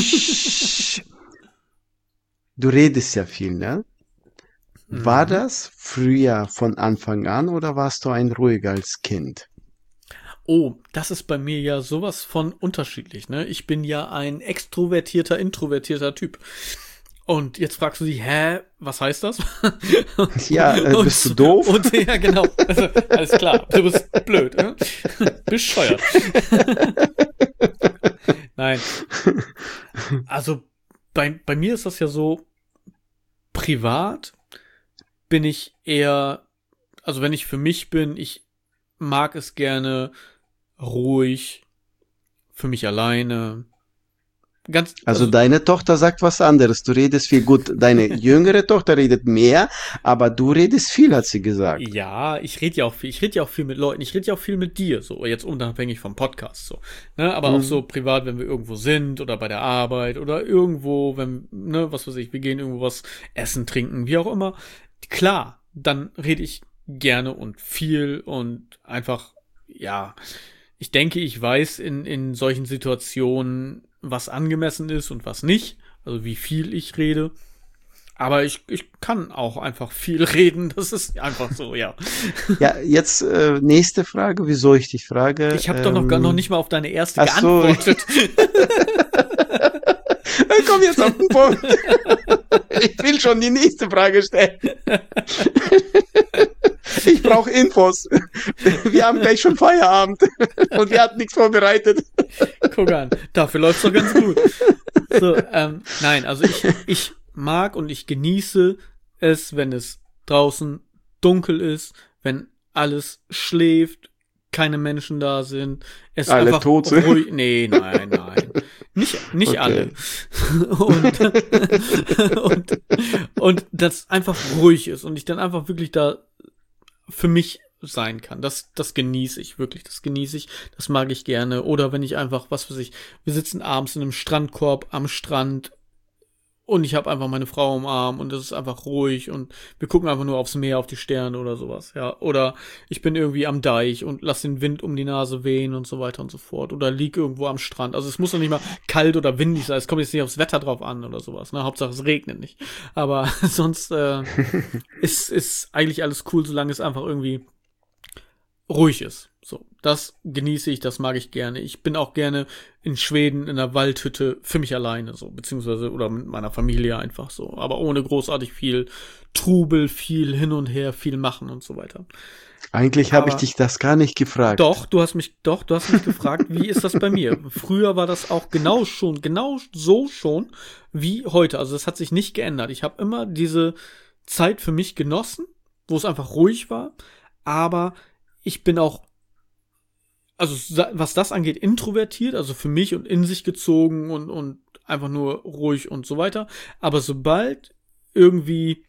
Du redest ja viel, ne? War das früher von Anfang an oder warst du ein ruhiger als Kind? Oh, das ist bei mir ja sowas von unterschiedlich, ne? Ich bin ja ein extrovertierter, introvertierter Typ. Und jetzt fragst du dich, was heißt das? Ja, bist du doof? Und, ja, genau. Also, alles klar, du bist blöd, ne? Bescheuert. Nein. Also, bei mir ist das ja so, privat bin ich eher, also wenn ich für mich bin, ich mag es gerne ruhig, für mich alleine. Also deine Tochter sagt was anderes. Du redest viel. Gut, deine jüngere Tochter redet mehr, aber du redest viel, hat sie gesagt. Ja, ich rede ja auch viel. Ich rede ja auch viel mit Leuten. Ich rede ja auch viel mit dir, so jetzt unabhängig vom Podcast, so. Ne, aber auch so privat, wenn wir irgendwo sind oder bei der Arbeit oder irgendwo, wenn, ne, was weiß ich, wir gehen irgendwo was essen, trinken, wie auch immer. Klar, dann rede ich gerne und viel und einfach, ja, ich denke, ich weiß in solchen Situationen, was angemessen ist und was nicht, also wie viel ich rede. Aber ich kann auch einfach viel reden, das ist einfach so, ja. Ja, jetzt nächste Frage, wieso ich dich frage. Ich habe doch noch nicht mal auf deine erste geantwortet. Komm jetzt auf den Punkt. Ich will schon die nächste Frage stellen. Ich brauche Infos. Wir haben gleich schon Feierabend und wir hatten nichts vorbereitet. Guck an, dafür läuft's doch ganz gut. So, nein, also ich mag und ich genieße es, wenn es draußen dunkel ist, wenn alles schläft, keine Menschen da sind, es alle einfach tot sind. ruhig. Nee, nein. Nicht okay. Alle. Und das einfach ruhig ist und ich dann einfach wirklich da für mich sein kann. Das genieße ich wirklich, das genieße ich, das mag ich gerne. Oder wenn ich einfach, was weiß ich, wir sitzen abends in einem Strandkorb am Strand und ich habe einfach meine Frau im Arm und es ist einfach ruhig und wir gucken einfach nur aufs Meer, auf die Sterne oder sowas, ja. Oder ich bin irgendwie am Deich und lass den Wind um die Nase wehen und so weiter und so fort. Oder lieg irgendwo am Strand. Also es muss doch nicht mal kalt oder windig sein. Es kommt jetzt nicht aufs Wetter drauf an oder sowas, ne. Hauptsache es regnet nicht. Aber sonst ist eigentlich alles cool, solange es einfach irgendwie ruhig ist. So, das genieße ich, das mag ich gerne. Ich bin auch gerne in Schweden in einer Waldhütte für mich alleine, so, beziehungsweise, oder mit meiner Familie einfach so, aber ohne großartig viel Trubel, viel hin und her, viel machen und so weiter. Eigentlich habe ich dich das gar nicht gefragt. Doch, du hast mich gefragt, wie ist das bei mir? Früher war das auch genau so schon wie heute. Also das hat sich nicht geändert. Ich habe immer diese Zeit für mich genossen, wo es einfach ruhig war, aber ich bin auch, also was das angeht, introvertiert, also für mich und in sich gezogen und einfach nur ruhig und so weiter. Aber sobald irgendwie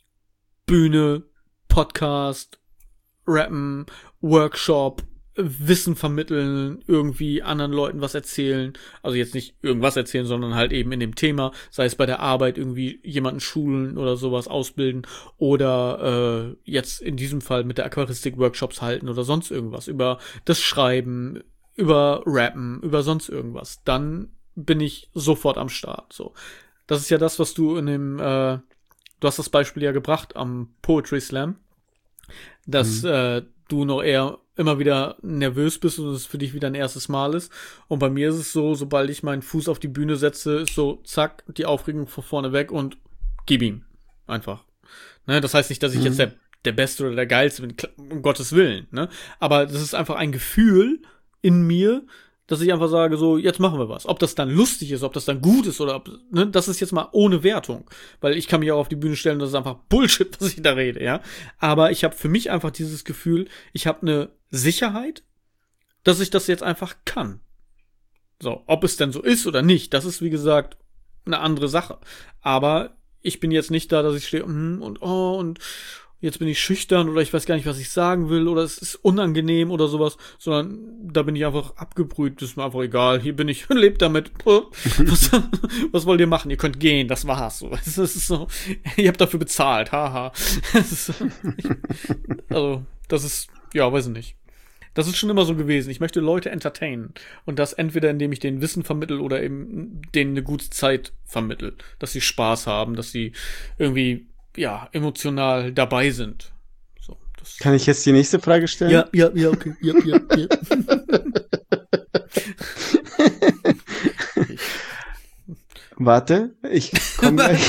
Bühne, Podcast, Rappen, Workshop, Wissen vermitteln, irgendwie anderen Leuten was erzählen, also jetzt nicht irgendwas erzählen, sondern halt eben in dem Thema, sei es bei der Arbeit irgendwie jemanden schulen oder sowas ausbilden oder jetzt in diesem Fall mit der Aquaristik Workshops halten oder sonst irgendwas, über das Schreiben, über Rappen, über sonst irgendwas, dann bin ich sofort am Start. So, das ist ja das, was du in dem, du hast das Beispiel ja gebracht am Poetry Slam, dass du noch eher immer wieder nervös bist und es für dich wieder ein erstes Mal ist. Und bei mir ist es so, sobald ich meinen Fuß auf die Bühne setze, ist so, zack, die Aufregung von vorne weg und gib ihm. Einfach. Ne? Das heißt nicht, dass ich jetzt der Beste oder der Geilste bin, um Gottes Willen. Ne? Aber das ist einfach ein Gefühl in mir, dass ich einfach sage, so, jetzt machen wir was. Ob das dann lustig ist, ob das dann gut ist oder ob, ne, das ist jetzt mal ohne Wertung. Weil ich kann mich auch auf die Bühne stellen, das ist einfach Bullshit, was ich da rede, ja. Aber ich habe für mich einfach dieses Gefühl, ich habe eine Sicherheit, dass ich das jetzt einfach kann. So, ob es denn so ist oder nicht, das ist, wie gesagt, eine andere Sache. Aber ich bin jetzt nicht da, dass ich stehe und jetzt bin ich schüchtern oder ich weiß gar nicht, was ich sagen will oder es ist unangenehm oder sowas, sondern da bin ich einfach abgebrüht, das ist mir einfach egal, hier bin ich, lebt damit, was wollt ihr machen, ihr könnt gehen, das war's, so. Das ist so, ihr habt dafür bezahlt, haha. Also, das ist, ja, weiß ich nicht. Das ist schon immer so gewesen. Ich möchte Leute entertainen. Und das entweder, indem ich denen Wissen vermittel oder eben denen eine gute Zeit vermittel. Dass sie Spaß haben, dass sie irgendwie ja, emotional dabei sind. So, das Kann ich jetzt die nächste Frage stellen? Ja, okay. Ja. Warte, ich komme gleich.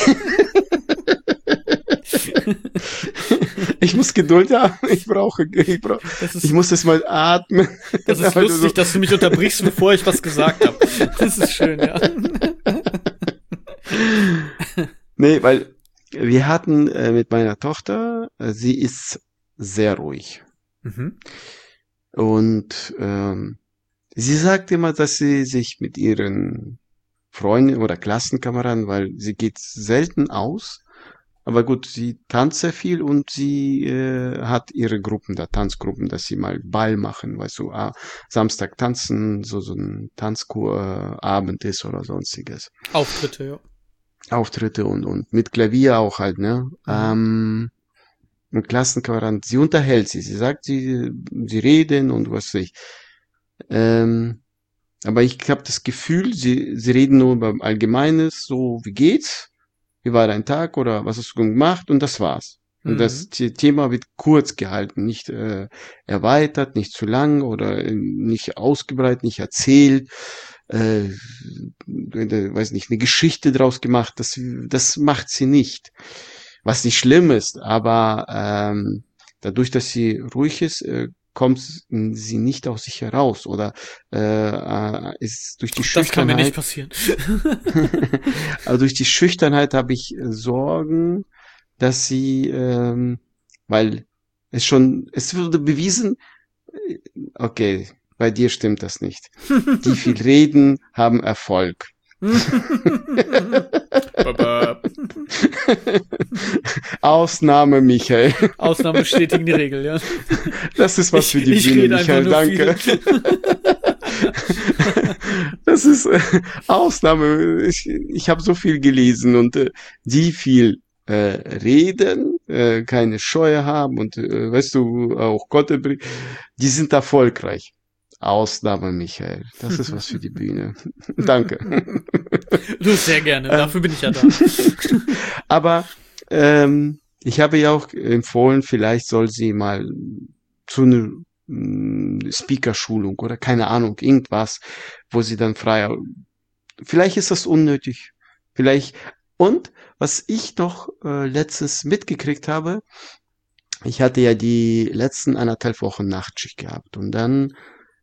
Ich muss Geduld haben. Ich muss das mal atmen. Das ist lustig, dass du mich unterbrichst, bevor ich was gesagt habe. Das ist schön, ja. Nee, weil wir hatten mit meiner Tochter, sie ist sehr ruhig. Und sie sagt immer, dass sie sich mit ihren Freunden oder Klassenkameraden, weil sie geht selten aus, aber gut, sie tanzt sehr viel und sie hat ihre Gruppen, da Tanzgruppen, dass sie mal Ball machen, weißt du, Samstag tanzen, so ein Tanzkurabend ist oder sonstiges. Auftritte, ja. Auftritte und mit Klavier auch halt, ne? Mit Klassenkameraden, sie unterhält sie sagt, sie reden und was weiß ich. Aber ich habe das Gefühl, sie reden nur über Allgemeines, so wie geht's, wie war dein Tag oder was hast du gemacht und das war's. Und das Thema wird kurz gehalten, nicht erweitert, nicht zu lang oder nicht ausgebreitet, nicht erzählt. Weiß nicht, eine Geschichte draus gemacht, das macht sie nicht. Was nicht schlimm ist, aber dadurch, dass sie ruhig ist, kommt sie nicht aus sich heraus oder ist durch die Schüchternheit. Das kann mir nicht passieren. Also durch die Schüchternheit habe ich Sorgen, dass sie, weil es wurde bewiesen, okay, bei dir stimmt das nicht. Die viel reden, haben Erfolg. Ausnahme, Michael. Ausnahme bestätigen die Regel, ja. Das ist was für die Bühne, Michael, danke. Das ist Ausnahme. Ich habe so viel gelesen und die viel reden, keine Scheu haben und weißt du, auch Gott, die sind erfolgreich. Ausnahme, Michael. Das ist was für die Bühne. Danke. Du, sehr gerne. Dafür bin ich ja da. Aber ich habe ja auch empfohlen, vielleicht soll sie mal zu einer Speaker-Schulung oder keine Ahnung, irgendwas, wo sie dann frei. Vielleicht ist das unnötig. Vielleicht. Und was ich noch letztens mitgekriegt habe, ich hatte ja die letzten 1,5 Wochen Nachtschicht gehabt und dann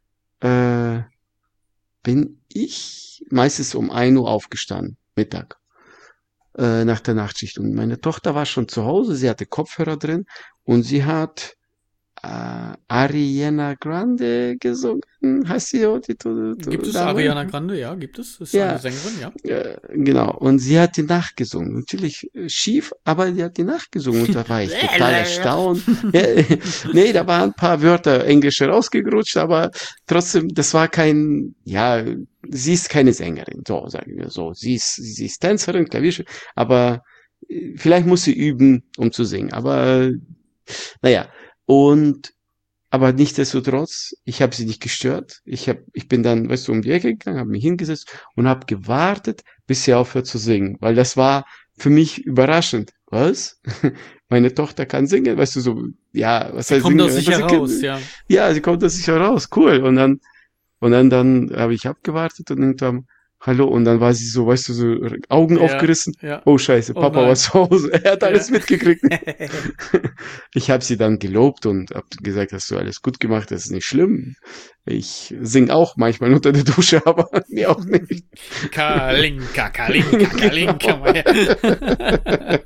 bin ich meistens um 1 Uhr aufgestanden, Mittag, nach der Nachtschicht. Und meine Tochter war schon zu Hause, sie hatte Kopfhörer drin und sie hat Ariana Grande gesungen, heißt sie ja, die Gibt es Dame? Ariana Grande? Ja, gibt es. Ist Ja, eine Sängerin, ja. genau. Und sie hat die nachgesungen. Natürlich schief, aber sie hat die nachgesungen. Und da war ich total erstaunt. Ja, nee, da waren ein paar Wörter Englische rausgerutscht, aber trotzdem, das war kein, ja, sie ist keine Sängerin, so sagen wir so. Sie ist Tänzerin, Klavierspielerin, aber vielleicht muss sie üben, um zu singen. Aber naja, und aber nichtsdestotrotz, ich habe sie nicht gestört. Ich bin dann, weißt du, um die Ecke gegangen, habe mich hingesetzt und habe gewartet, bis sie aufhört zu singen, weil das war für mich überraschend. Was? Meine Tochter kann singen, weißt du, so, ja, was Sie heißt kommt singen? aus sich heraus, ja. Ja, sie kommt aus sich heraus, cool. Und dann habe ich abgewartet und irgendwann, hallo, und dann war sie so, weißt du, so Augen Ja, aufgerissen. ja. Oh Scheiße, Oh Papa war nein. zu Hause. Er hat alles Ja. mitgekriegt. Ich habe sie dann gelobt und habe gesagt, hast du alles gut gemacht, das ist nicht schlimm. Ich sing auch manchmal unter der Dusche, aber mir auch nicht. Kalinka, Kalinka, mal her.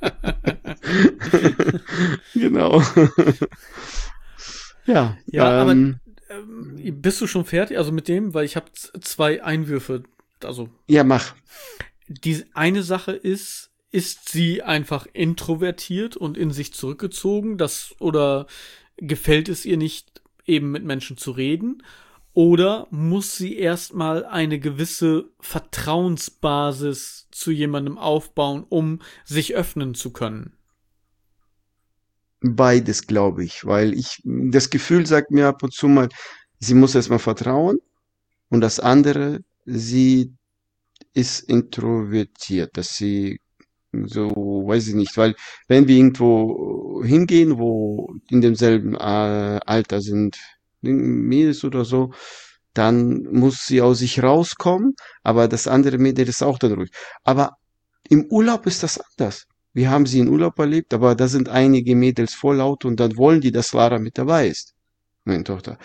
Genau. Ja, Ja, aber bist du schon fertig? Also mit dem, weil ich habe 2 Einwürfe. Also ja, mach. die eine Sache ist sie einfach introvertiert und in sich zurückgezogen, oder gefällt es ihr nicht, eben mit Menschen zu reden? Oder muss sie erstmal eine gewisse Vertrauensbasis zu jemandem aufbauen, um sich öffnen zu können? Beides, glaube ich, weil das Gefühl sagt mir ab und zu mal, sie muss erstmal vertrauen und das andere, sie ist introvertiert, dass sie so, weiß ich nicht, weil wenn wir irgendwo hingehen, wo in demselben Alter sind, Mädels oder so, dann muss sie aus sich rauskommen, aber das andere Mädel ist auch dann ruhig. Aber im Urlaub ist das anders. Wir haben sie in Urlaub erlebt, aber da sind einige Mädels voll laut und dann wollen die, dass Lara mit dabei ist. Meine Tochter.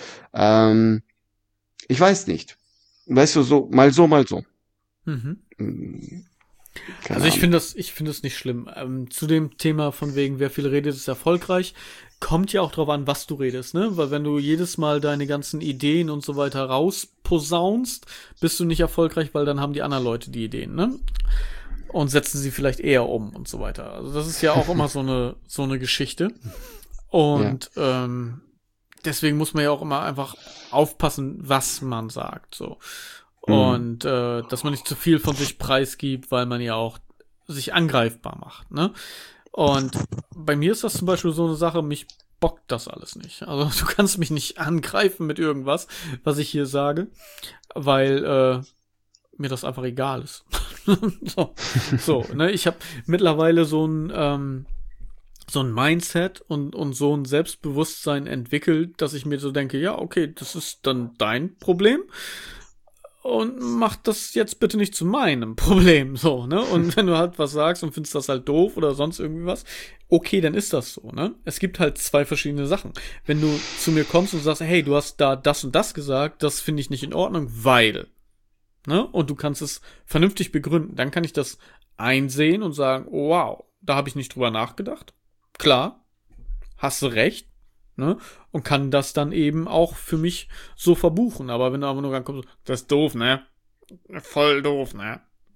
Ich weiß nicht. Weißt du, so, mal so, mal so. Mhm. Keine Also ich Ahnung. finde das nicht schlimm. Zu dem Thema von wegen, wer viel redet, ist erfolgreich, kommt ja auch drauf an, was du redest, ne? Weil wenn du jedes Mal deine ganzen Ideen und so weiter rausposaunst, bist du nicht erfolgreich, weil dann haben die anderen Leute die Ideen, ne? Und setzen sie vielleicht eher um und so weiter. Also das ist ja auch immer so eine Geschichte. Und deswegen muss man ja auch immer einfach aufpassen, was man sagt, so. Und dass man nicht zu viel von sich preisgibt, weil man ja auch sich angreifbar macht, ne? Und bei mir ist das zum Beispiel so eine Sache, mich bockt das alles nicht. Also du kannst mich nicht angreifen mit irgendwas, was ich hier sage, weil mir das einfach egal ist. so, ne? Ich habe mittlerweile so ein Mindset und so ein Selbstbewusstsein entwickelt, dass ich mir so denke, ja, okay, das ist dann dein Problem. Und mach das jetzt bitte nicht zu meinem Problem, so, ne? Und wenn du halt was sagst und findest das halt doof oder sonst irgendwie was, okay, dann ist das so, ne? Es gibt halt 2 verschiedene Sachen. Wenn du zu mir kommst und sagst, hey, du hast da das und das gesagt, das finde ich nicht in Ordnung, weil, ne? Und du kannst es vernünftig begründen, dann kann ich das einsehen und sagen, oh, wow, da habe ich nicht drüber nachgedacht. Klar, hast du recht, ne? Und kann das dann eben auch für mich so verbuchen. Aber wenn du aber nur kommst, das ist doof, ne? Voll doof, ne?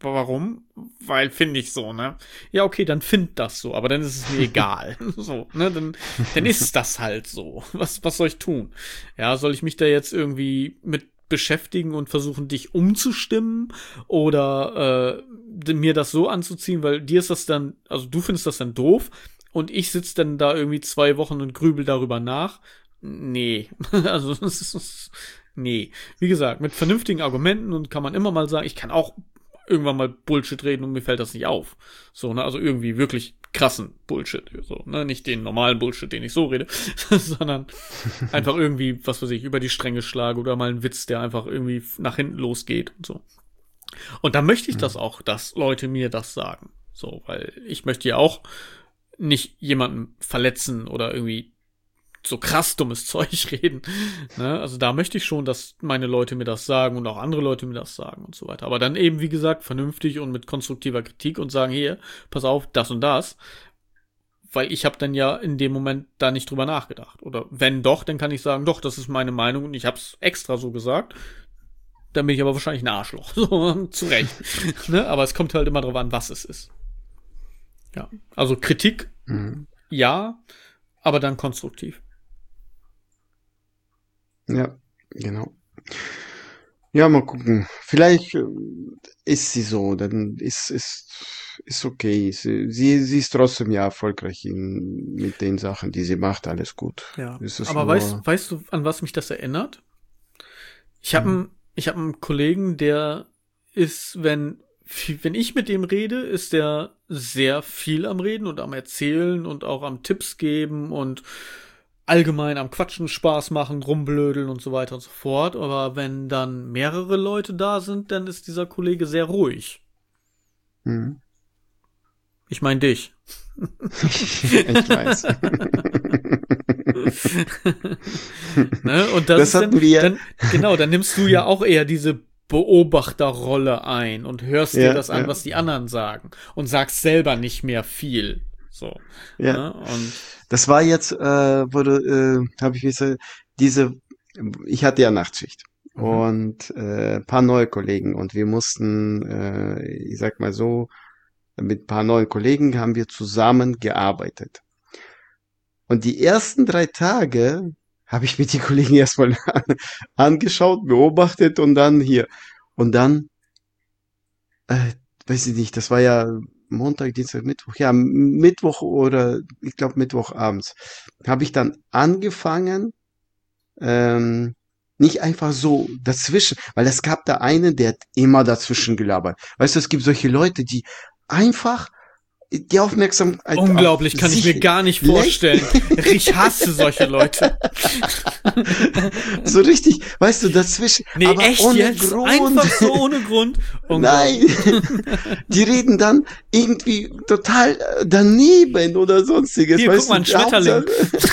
warum? Weil finde ich so, ne? Ja, okay, dann find das so, aber dann ist es mir egal. So, ne? Dann ist das halt so. Was soll ich tun? Ja, soll ich mich da jetzt irgendwie mit beschäftigen und versuchen, dich umzustimmen oder mir das so anzuziehen, weil dir ist das dann, also du findest das dann doof und ich sitze dann da irgendwie 2 Wochen und grübel darüber nach. Nee, also nee. Wie gesagt, mit vernünftigen Argumenten und kann man immer mal sagen, ich kann auch irgendwann mal Bullshit reden und mir fällt das nicht auf. So, ne, also irgendwie wirklich krassen Bullshit, so, ne, nicht den normalen Bullshit, den ich so rede, sondern einfach irgendwie, was weiß ich, über die Stränge schlage oder mal einen Witz, der einfach irgendwie nach hinten losgeht und so. Und da möchte ich das auch, dass Leute mir das sagen. So, weil ich möchte ja auch nicht jemanden verletzen oder irgendwie so krass dummes Zeug reden. Ne? Also da möchte ich schon, dass meine Leute mir das sagen und auch andere Leute mir das sagen und so weiter. Aber dann eben, wie gesagt, vernünftig und mit konstruktiver Kritik und sagen, hier, pass auf, das und das. Weil ich habe dann ja in dem Moment da nicht drüber nachgedacht. Oder wenn doch, dann kann ich sagen, doch, das ist meine Meinung und ich habe es extra so gesagt. Dann bin ich aber wahrscheinlich ein Arschloch. So, zu Recht. Ne? Aber es kommt halt immer drauf an, was es ist. Ja, also Kritik, ja, aber dann konstruktiv. Ja, genau. Ja, mal gucken. Vielleicht ist sie so, dann ist okay. Sie ist trotzdem ja erfolgreich mit den Sachen, die sie macht. Alles gut. Ja, Es ist aber nur, weißt du, an was mich das erinnert? Ich habe einen Kollegen, der ist, wenn ich mit dem rede, ist der sehr viel am Reden und am Erzählen und auch am Tipps geben und allgemein am Quatschen, Spaß machen, rumblödeln und so weiter und so fort. Aber wenn dann mehrere Leute da sind, dann ist dieser Kollege sehr ruhig. hm. Ich meine dich. Ich weiß. Ne? Und das Das ist hatten wir. dann, genau, dann nimmst du ja auch eher diese Beobachterrolle ein und hörst dir das an, Ja. was die anderen sagen und sagst selber nicht mehr viel. So. Ja. Ne? Und Das war jetzt, habe ich diese, ich hatte ja Nachtschicht und paar neue Kollegen und wir mussten, ich sag mal so, mit paar neuen Kollegen haben wir zusammen gearbeitet. Und die ersten 3 Tage habe ich mir die Kollegen erstmal angeschaut, beobachtet und dann hier. Und dann, weiß ich nicht, das war ja Montag, Dienstag, Mittwoch, ja, Mittwoch oder ich glaube Mittwochabends, habe ich dann angefangen, nicht einfach so dazwischen, weil es gab da einen, der hat immer dazwischen gelabert. Weißt du, es gibt solche Leute, die einfach die Aufmerksamkeit unglaublich, kann ich mir gar nicht vorstellen. Ich hasse solche Leute. So richtig, weißt du, dazwischen. Nee, aber echt ohne jetzt? Grund. Einfach so ohne Grund? Nein, die reden dann irgendwie total daneben oder sonstiges. Hier, weißt guck mal, ein du, Schmetterling.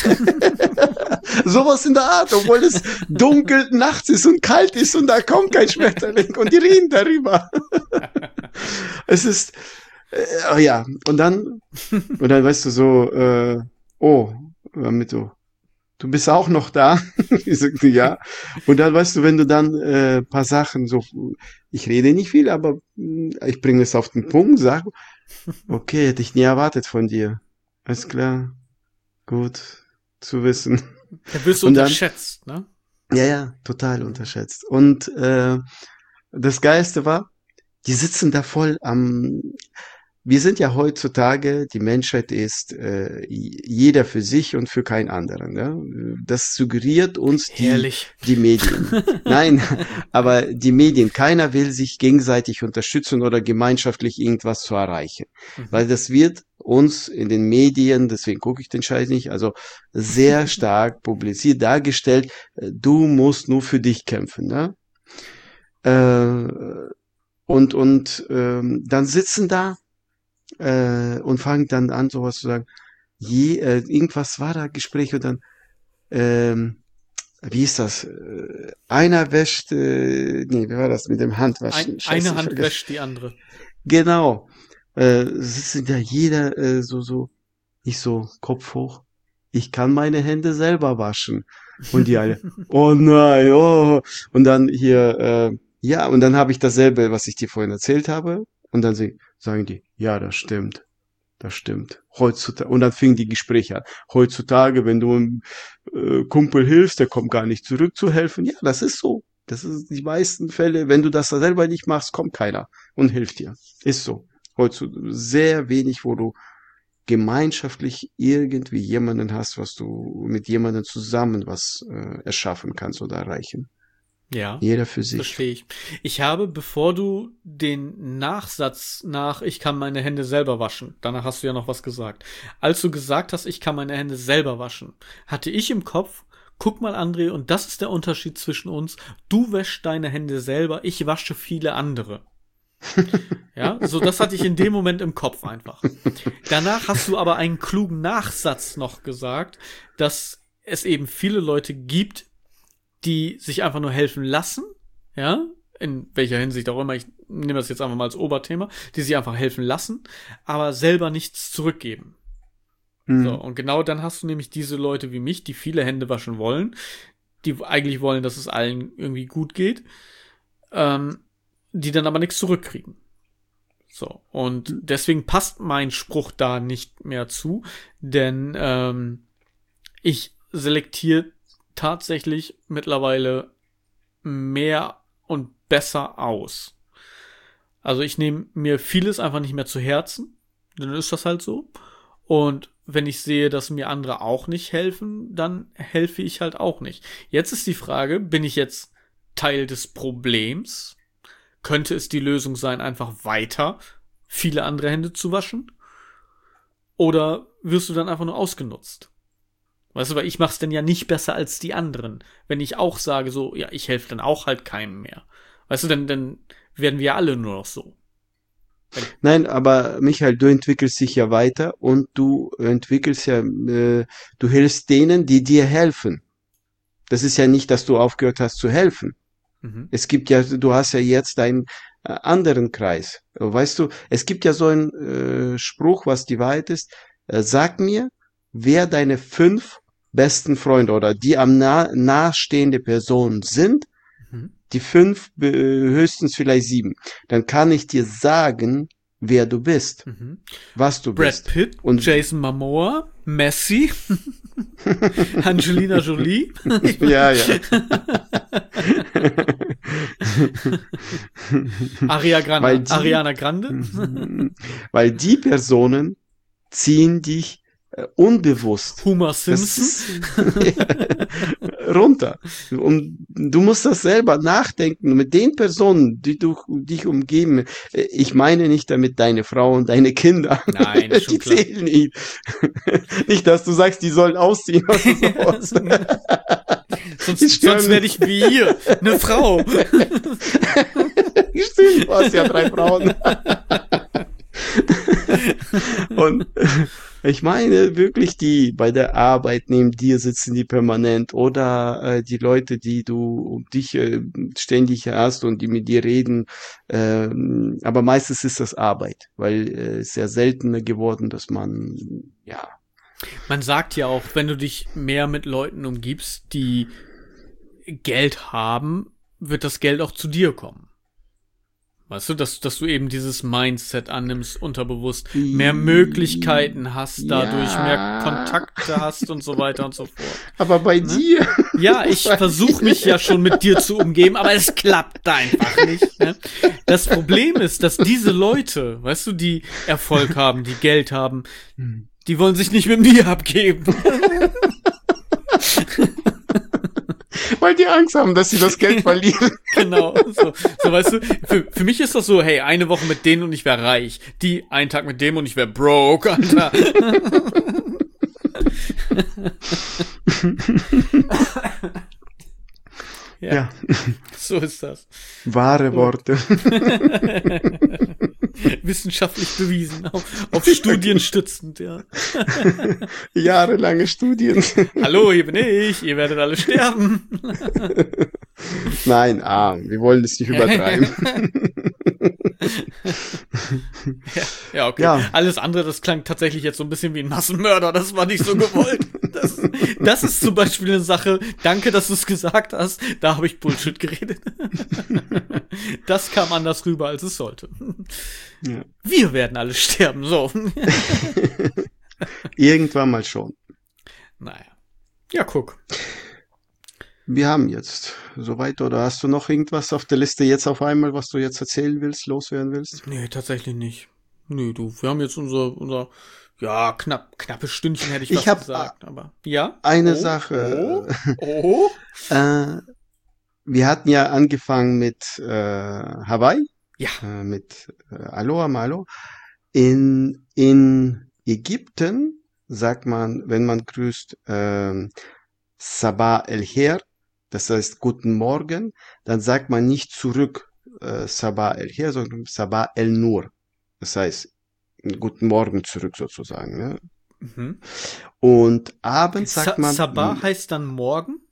Sowas in der Art, obwohl es dunkel nachts ist und kalt ist und da kommt kein Schmetterling und die reden darüber. Es ist, ja, und dann weißt du so, oh, Mito, du bist auch noch da? Ich sagte, ja. Und dann weißt du, wenn du dann paar Sachen so, ich rede nicht viel, aber ich bringe es auf den Punkt, sag, okay, hätte ich nie erwartet von dir. Alles klar, gut zu wissen. Da wirst du Und dann- unterschätzt, ne? Ja, total unterschätzt. Und das Geilste war, die sitzen da voll wir sind ja heutzutage, die Menschheit ist jeder für sich und für keinen anderen. Ne? Das suggeriert uns Herrlich. die Medien. Nein, aber die Medien, keiner will sich gegenseitig unterstützen oder gemeinschaftlich irgendwas zu erreichen. Weil das wird uns in den Medien, deswegen gucke ich den Scheiß nicht, also sehr stark publiziert, dargestellt, du musst nur für dich kämpfen. Ne? Dann sitzen da und fangen dann an, sowas zu sagen. Irgendwas war da Gespräch und dann, wie ist das? Einer wäscht, nee, wie war das mit dem Handwaschen? Scheiße, Eine ich Hand vergesse. wäscht die andere. Genau. Sitzen da jeder nicht so Kopf hoch. Ich kann meine Hände selber waschen. Und die alle, oh nein, oh. Und dann hier, ja, und dann habe ich dasselbe, was ich dir vorhin erzählt habe. Und dann sagen die, ja, das stimmt. Das stimmt. Heutzutage, und dann fingen die Gespräche an. Heutzutage, wenn du einem Kumpel hilfst, der kommt gar nicht zurück zu helfen. Ja, das ist so. Das ist die meisten Fälle. Wenn du das da selber nicht machst, kommt keiner und hilft dir. Ist so. Heutzutage sehr wenig, wo du gemeinschaftlich irgendwie jemanden hast, was du mit jemandem zusammen was erschaffen kannst oder erreichen. Ja, jeder für sich. Verstehe ich. Ich habe, bevor du den Nachsatz nach ich kann meine Hände selber waschen, danach hast du ja noch was gesagt. Als du gesagt hast, ich kann meine Hände selber waschen, hatte ich im Kopf, guck mal André, und das ist der Unterschied zwischen uns, du wäschst deine Hände selber, ich wasche viele andere. Ja, so das hatte ich in dem Moment im Kopf einfach. Danach hast du aber einen klugen Nachsatz noch gesagt, dass es eben viele Leute gibt, die sich einfach nur helfen lassen, ja, in welcher Hinsicht auch immer, ich nehme das jetzt einfach mal als Oberthema, die sich einfach helfen lassen, aber selber nichts zurückgeben. So, und genau dann hast du nämlich diese Leute wie mich, die viele Hände waschen wollen, die eigentlich wollen, dass es allen irgendwie gut geht, die dann aber nichts zurückkriegen. So, und deswegen passt mein Spruch da nicht mehr zu, denn ich selektiere tatsächlich mittlerweile mehr und besser aus. Also ich nehme mir vieles einfach nicht mehr zu Herzen, dann ist das halt so. Und wenn ich sehe, dass mir andere auch nicht helfen, dann helfe ich halt auch nicht. Jetzt ist die Frage, bin ich jetzt Teil des Problems? Könnte es die Lösung sein, einfach weiter viele andere Hände zu waschen? Oder wirst du dann einfach nur ausgenutzt? Weißt du, weil ich mach's denn ja nicht besser als die anderen. Wenn ich auch sage so, ja, ich helfe dann auch halt keinem mehr. Weißt du, dann werden wir alle nur noch so. Nein, aber Michael, du entwickelst dich ja weiter und du entwickelst ja, du hilfst denen, die dir helfen. Das ist ja nicht, dass du aufgehört hast zu helfen. Es gibt ja, du hast ja jetzt einen anderen Kreis. Weißt du, es gibt ja so einen Spruch, was die Wahrheit ist. Sag mir, wer deine 5 besten Freunde oder die am nahestehende Personen sind, die 5, höchstens vielleicht 7. Dann kann ich dir sagen, wer du bist, was du bist. Brad Pitt, und Jason Momoa, Messi, Angelina Jolie. Ja. Ariana Grande. Weil die Personen ziehen dich unbewusst. Homer Simpson. Runter. Und du musst das selber nachdenken. Mit den Personen, die dich umgeben. Ich meine nicht damit deine Frau und deine Kinder. Nein, die zählen nicht. Nicht, dass du sagst, die sollen ausziehen. Sonst werde ich wie ihr, eine Frau. Stimmt, du hast ja 3 Frauen. Und ich meine wirklich die bei der Arbeit neben dir sitzen, die permanent, oder die Leute, die du um dich ständig hast und die mit dir reden, aber meistens ist das Arbeit, weil es ist sehr seltener geworden, dass man, ja. Man sagt ja auch, wenn du dich mehr mit Leuten umgibst, die Geld haben, wird das Geld auch zu dir kommen. Weißt du, dass du eben dieses Mindset annimmst, unterbewusst, mehr Möglichkeiten hast, dadurch mehr Kontakte hast und so weiter und so fort. Aber bei dir? Ja, ich versuche mich ja schon mit dir zu umgeben, aber es klappt einfach nicht. Ne? Das Problem ist, dass diese Leute, weißt du, die Erfolg haben, die Geld haben, die wollen sich nicht mit mir abgeben. Weil die Angst haben, dass sie das Geld verlieren. Genau, so weißt du, für mich ist das so, hey, eine Woche mit denen und ich wäre reich. Die, einen Tag mit dem und ich wäre broke, Alter. Ja, so ist das. Wahre Worte. Wissenschaftlich bewiesen, auf Studien stützend, ja. Jahrelange Studien. Hallo, hier bin ich, ihr werdet alle sterben. Nein, wir wollen es nicht übertreiben. Ja, okay. Ja. Alles andere, das klang tatsächlich jetzt so ein bisschen wie ein Massenmörder. Das war nicht so gewollt. Das ist zum Beispiel eine Sache. Danke, dass du es gesagt hast. Da habe ich Bullshit geredet. Das kam anders rüber, als es sollte. Ja. Wir werden alle sterben, so. Irgendwann mal schon. Naja. Ja, guck. Wir haben jetzt soweit, oder hast du noch irgendwas auf der Liste jetzt auf einmal, was du jetzt erzählen willst, loswerden willst? Nee, tatsächlich nicht. Nee, du, wir haben jetzt unser ja, knappe Stündchen hätte ich Ich fast hab gesagt, aber ja. Eine Sache. Oh. Wir hatten ja angefangen mit Hawaii, Ja. mit Aloha Malo. In Ägypten sagt man, wenn man grüßt, Sabah el-Khair, das heißt guten Morgen, dann sagt man nicht zurück Sabah el-Khair, sondern Sabah el-Nur. Das heißt guten Morgen zurück sozusagen. Ne? Mhm. Und abends sagt man Sabah heißt dann morgen?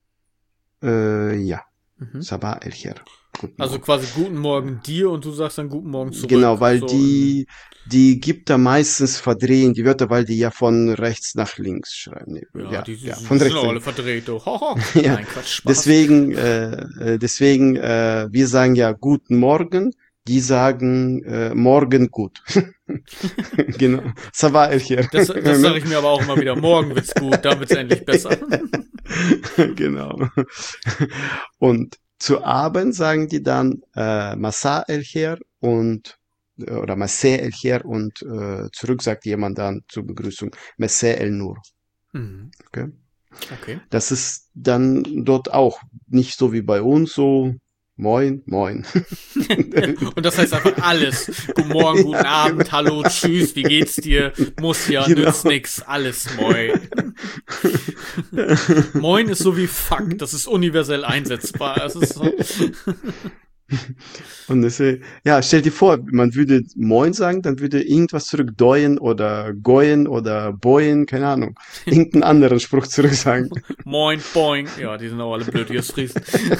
Ja. Mhm. Sabah el-Khair. Also quasi guten Morgen dir und du sagst dann guten Morgen zurück. Genau, weil so die Ägypter meistens verdrehen die Wörter, weil die ja von rechts nach links schreiben. Nee, ja, die von sind rechts alle verdreht. Haha. Ja. Nein, Quatsch, Spaß. Deswegen, wir sagen ja guten Morgen, die sagen morgen gut. Genau. Sabah el-Khair. Das sage ich mir aber auch immer wieder. Morgen wird's gut, da wird's endlich besser. Genau. Und zu Abend sagen die dann Masa el-Khair oder Maseh el-Khair und zurück sagt jemand dann zur Begrüßung Maseh el-Nur. Mhm. Okay. Das ist dann dort auch nicht so wie bei uns so Moin, moin. Und das heißt einfach alles. Guten Morgen, guten Abend, hallo, tschüss, wie geht's dir? Muss ja, Genau. nützt nix, alles moin. Moin ist so wie fuck, das ist universell einsetzbar. Das ist so. Und ja, stell dir vor, man würde Moin sagen, dann würde irgendwas zurück Doyen oder Goyen oder Boyen, keine Ahnung, irgendeinen anderen Spruch zurück sagen. Moin, boing. Ja, die sind auch alle blöd, die Friesen.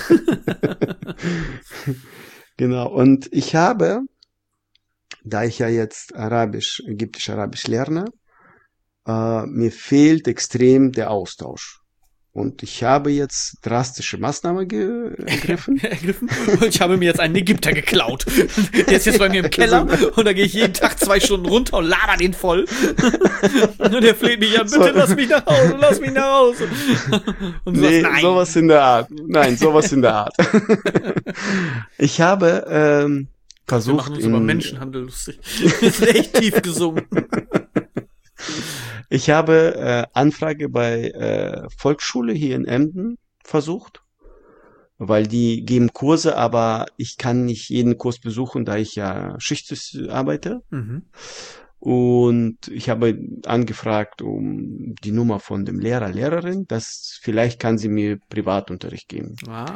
Genau, und ich habe, da ich ja jetzt Ägyptisch-Arabisch lerne, mir fehlt extrem der Austausch. Und ich habe jetzt drastische Maßnahmen ergriffen. Ich habe mir jetzt einen Ägypter geklaut. Der ist jetzt bei mir im Keller und da gehe ich jeden Tag 2 Stunden runter und laber den voll. Und der fleht mich an, bitte lass mich nach Hause, lass mich nach Hause. Und nee, nein. Sowas in der Art. Nein, sowas in der Art. Ich habe versucht... Wir machen uns über Menschenhandel lustig. Das ist echt tief gesunken. Ich habe Anfrage bei Volksschule hier in Emden versucht, weil die geben Kurse, aber ich kann nicht jeden Kurs besuchen, da ich ja Schicht arbeite. Mhm. Und ich habe angefragt um die Nummer von dem Lehrerin, vielleicht kann sie mir Privatunterricht geben.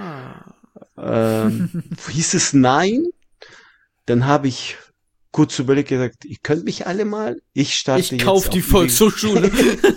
Hieß es nein, dann habe ich kurz überlegt, gesagt, ihr könnt mich alle mal, ich kauf die Volkshochschule.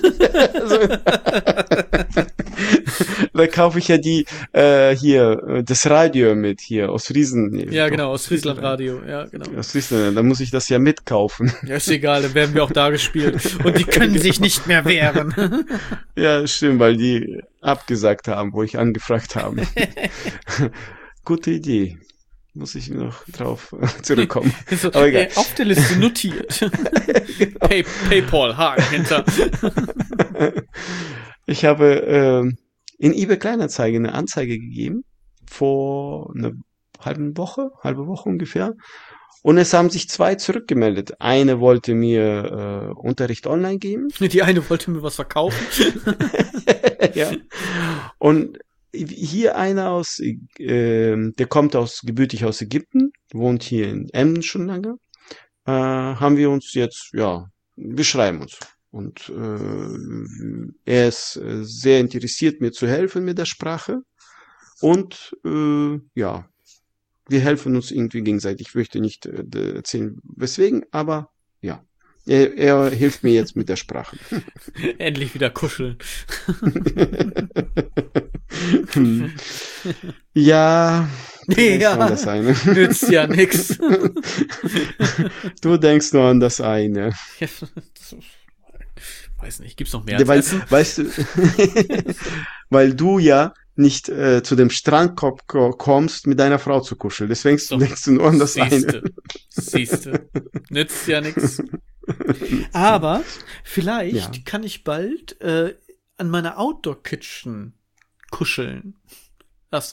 Da kaufe ich ja das Radio mit hier, aus Friesen. Ja, genau, aus Friesland Radio, ja, genau. Aus Friesland, da muss ich das ja mitkaufen. Ja, ist egal, dann werden wir auch da gespielt. Und die können sich nicht mehr wehren. Ja, stimmt, weil die abgesagt haben, wo ich angefragt habe. Gute Idee. Muss ich noch drauf zurückkommen. So, aber egal. Auf der Liste notiert. Genau. PayPal, Haken hinter. Ich habe in eBay Kleinanzeigen eine Anzeige gegeben vor einer halbe Woche ungefähr. Und es haben sich 2 zurückgemeldet. Eine wollte mir Unterricht online geben. Die eine wollte mir was verkaufen. Ja. Und hier einer der kommt gebürtig aus Ägypten, wohnt hier in Emden schon lange, haben wir uns jetzt, wir schreiben uns. Und er ist sehr interessiert, mir zu helfen mit der Sprache. Und wir helfen uns irgendwie gegenseitig. Ich möchte nicht erzählen, weswegen, aber ja. Er hilft mir jetzt mit der Sprache. Endlich wieder kuscheln. Ja, Nee, ja, an das eine. nützt ja nix. Du denkst nur an das eine. Weiß nicht, gibt's noch mehr als Essen? Weißt du, weil du ja nicht zu dem Strand kommst, mit deiner Frau zu kuscheln. Deswegen denkst du nur an das eine. Siehste. Nützt ja nix. Aber vielleicht kann ich bald an meiner Outdoor-Kitchen kuscheln. Das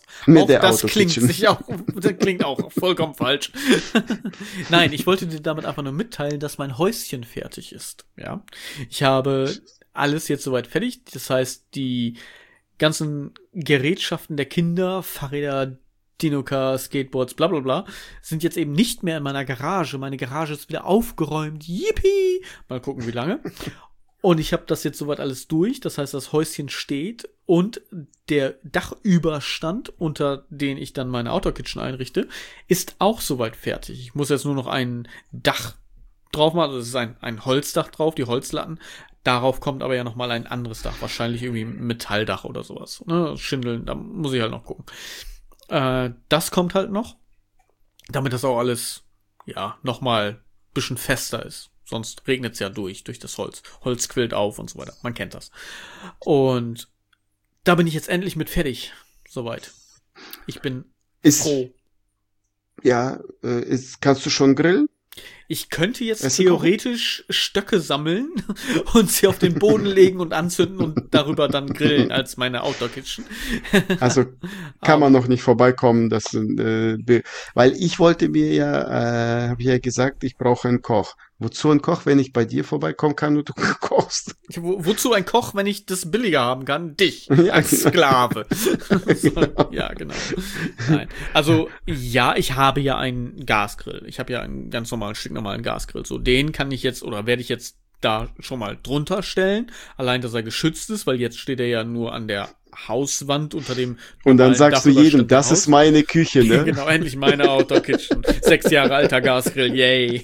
klingt auch vollkommen falsch. Nein, ich wollte dir damit einfach nur mitteilen, dass mein Häuschen fertig ist. Ja, ich habe alles jetzt soweit fertig. Das heißt, die ganzen Gerätschaften der Kinder, Fahrräder, Dinocar, Skateboards, bla bla bla, sind jetzt eben nicht mehr in meiner Garage. Meine Garage ist wieder aufgeräumt. Yippie! Mal gucken, wie lange. Und ich habe das jetzt soweit alles durch. Das heißt, das Häuschen steht und der Dachüberstand, unter den ich dann meine Outdoor-Kitchen einrichte, ist auch soweit fertig. Ich muss jetzt nur noch ein Dach drauf machen. Also es ist ein Holzdach drauf, die Holzlatten. Darauf kommt aber ja noch mal ein anderes Dach. Wahrscheinlich irgendwie ein Metalldach oder sowas. Ne? Schindeln, da muss ich halt noch gucken. Das kommt halt noch. Damit das auch alles, ja, noch mal ein bisschen fester ist. Sonst regnet es ja durch das Holz. Holz quillt auf und so weiter. Man kennt das. Und da bin ich jetzt endlich mit fertig. Soweit. Ich bin froh. Ja, kannst du schon grillen? Ich könnte jetzt theoretisch Stöcke sammeln und sie auf den Boden legen und anzünden und darüber dann grillen als meine Outdoor-Kitchen. Also kann man noch nicht vorbeikommen, weil ich wollte mir ja, habe ich ja gesagt, ich brauche einen Koch. Wozu ein Koch, wenn ich bei dir vorbeikommen kann und du kochst? Wozu ein Koch, wenn ich das billiger haben kann? Dich als Sklave. Genau. Ja, genau. Nein. Also, ja, ich habe ja einen Gasgrill. Ich habe ja einen ganz stinknormalen Gasgrill. So, den kann ich jetzt, oder werde ich jetzt da schon mal drunter stellen. Allein, dass er geschützt ist, weil jetzt steht er ja nur an der Hauswand unter dem. Und dann sagst du jedem, das ist meine Küche, ne? Genau, endlich meine Outdoor-Kitchen. 6 Jahre alter Gasgrill, yay.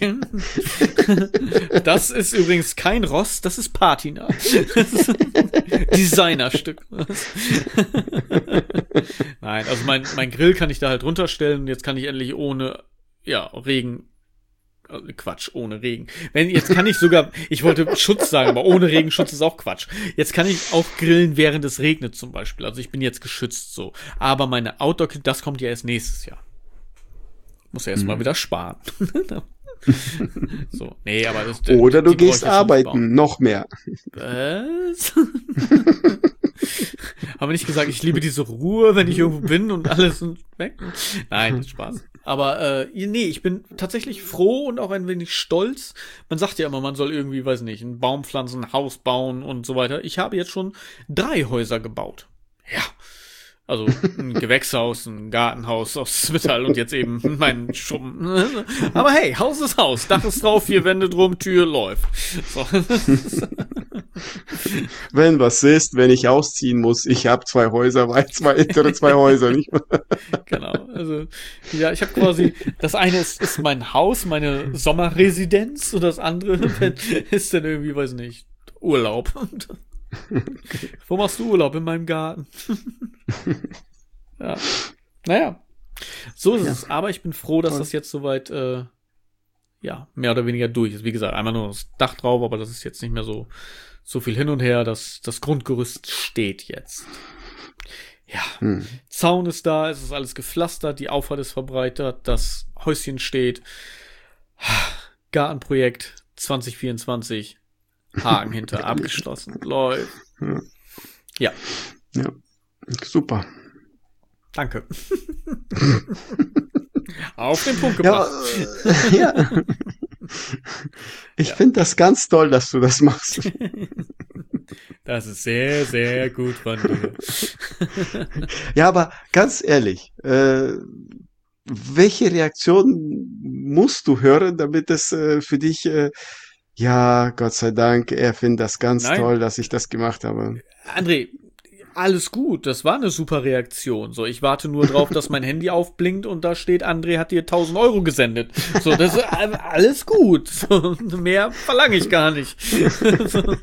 Das ist übrigens kein Ross, das ist Patina. Designerstück. Nein, also mein Grill kann ich da halt runterstellen und jetzt kann ich endlich ohne, Regen. Quatsch, ohne Regen. Jetzt kann ich sogar, ich wollte Schutz sagen, aber ohne Regenschutz ist auch Quatsch. Jetzt kann ich auch grillen, während es regnet zum Beispiel. Also ich bin jetzt geschützt so. Aber meine Outdoor-Kitchen, das kommt ja erst nächstes Jahr. Muss ja erst mal wieder sparen. So, nee, aber das. Oder du gehst arbeiten, noch mehr. Was? Habe nicht gesagt, ich liebe diese Ruhe, wenn ich irgendwo bin und alles weg. Nein, Spaß. Aber nee, ich bin tatsächlich froh und auch ein wenig stolz. Man sagt ja immer, man soll irgendwie, weiß nicht, einen Baum pflanzen, ein Haus bauen und so weiter. Ich habe jetzt schon 3 Häuser gebaut. Ja. Also ein Gewächshaus, ein Gartenhaus aus Metall und jetzt eben mein Schuppen. Aber hey, Haus ist Haus, Dach ist drauf, 4 Wände drum, Tür läuft. So. Wenn was ist, wenn ich ausziehen muss, ich habe 2 Häuser, weitere 2 Häuser, nicht? Genau, also ja, ich habe quasi, das eine ist mein Haus, meine Sommerresidenz und das andere ist dann irgendwie, weiß nicht, Urlaub. Wo machst du Urlaub? In meinem Garten. Ja. Naja. So ist es. Aber ich bin froh, dass das jetzt soweit, mehr oder weniger durch ist. Wie gesagt, einmal nur das Dach drauf, aber das ist jetzt nicht mehr so viel hin und her. Das Grundgerüst steht jetzt. Ja. Zaun ist da, es ist alles gepflastert, die Auffahrt ist verbreitert, das Häuschen steht. Gartenprojekt 2024. Haken hinter, abgeschlossen. Läuft. Ja. Ja. Super. Danke. Auf den Punkt gebracht. Ja. Ich finde das ganz toll, dass du das machst. Das ist sehr, sehr gut von dir. Ja, aber ganz ehrlich, welche Reaktion musst du hören, damit es für dich ja, Gott sei Dank, er findet das ganz toll, dass ich das gemacht habe. André, alles gut, das war eine super Reaktion. So, ich warte nur drauf, dass mein Handy aufblinkt und da steht, André hat dir 1.000 Euro gesendet. So, das ist alles gut. So, mehr verlange ich gar nicht. So.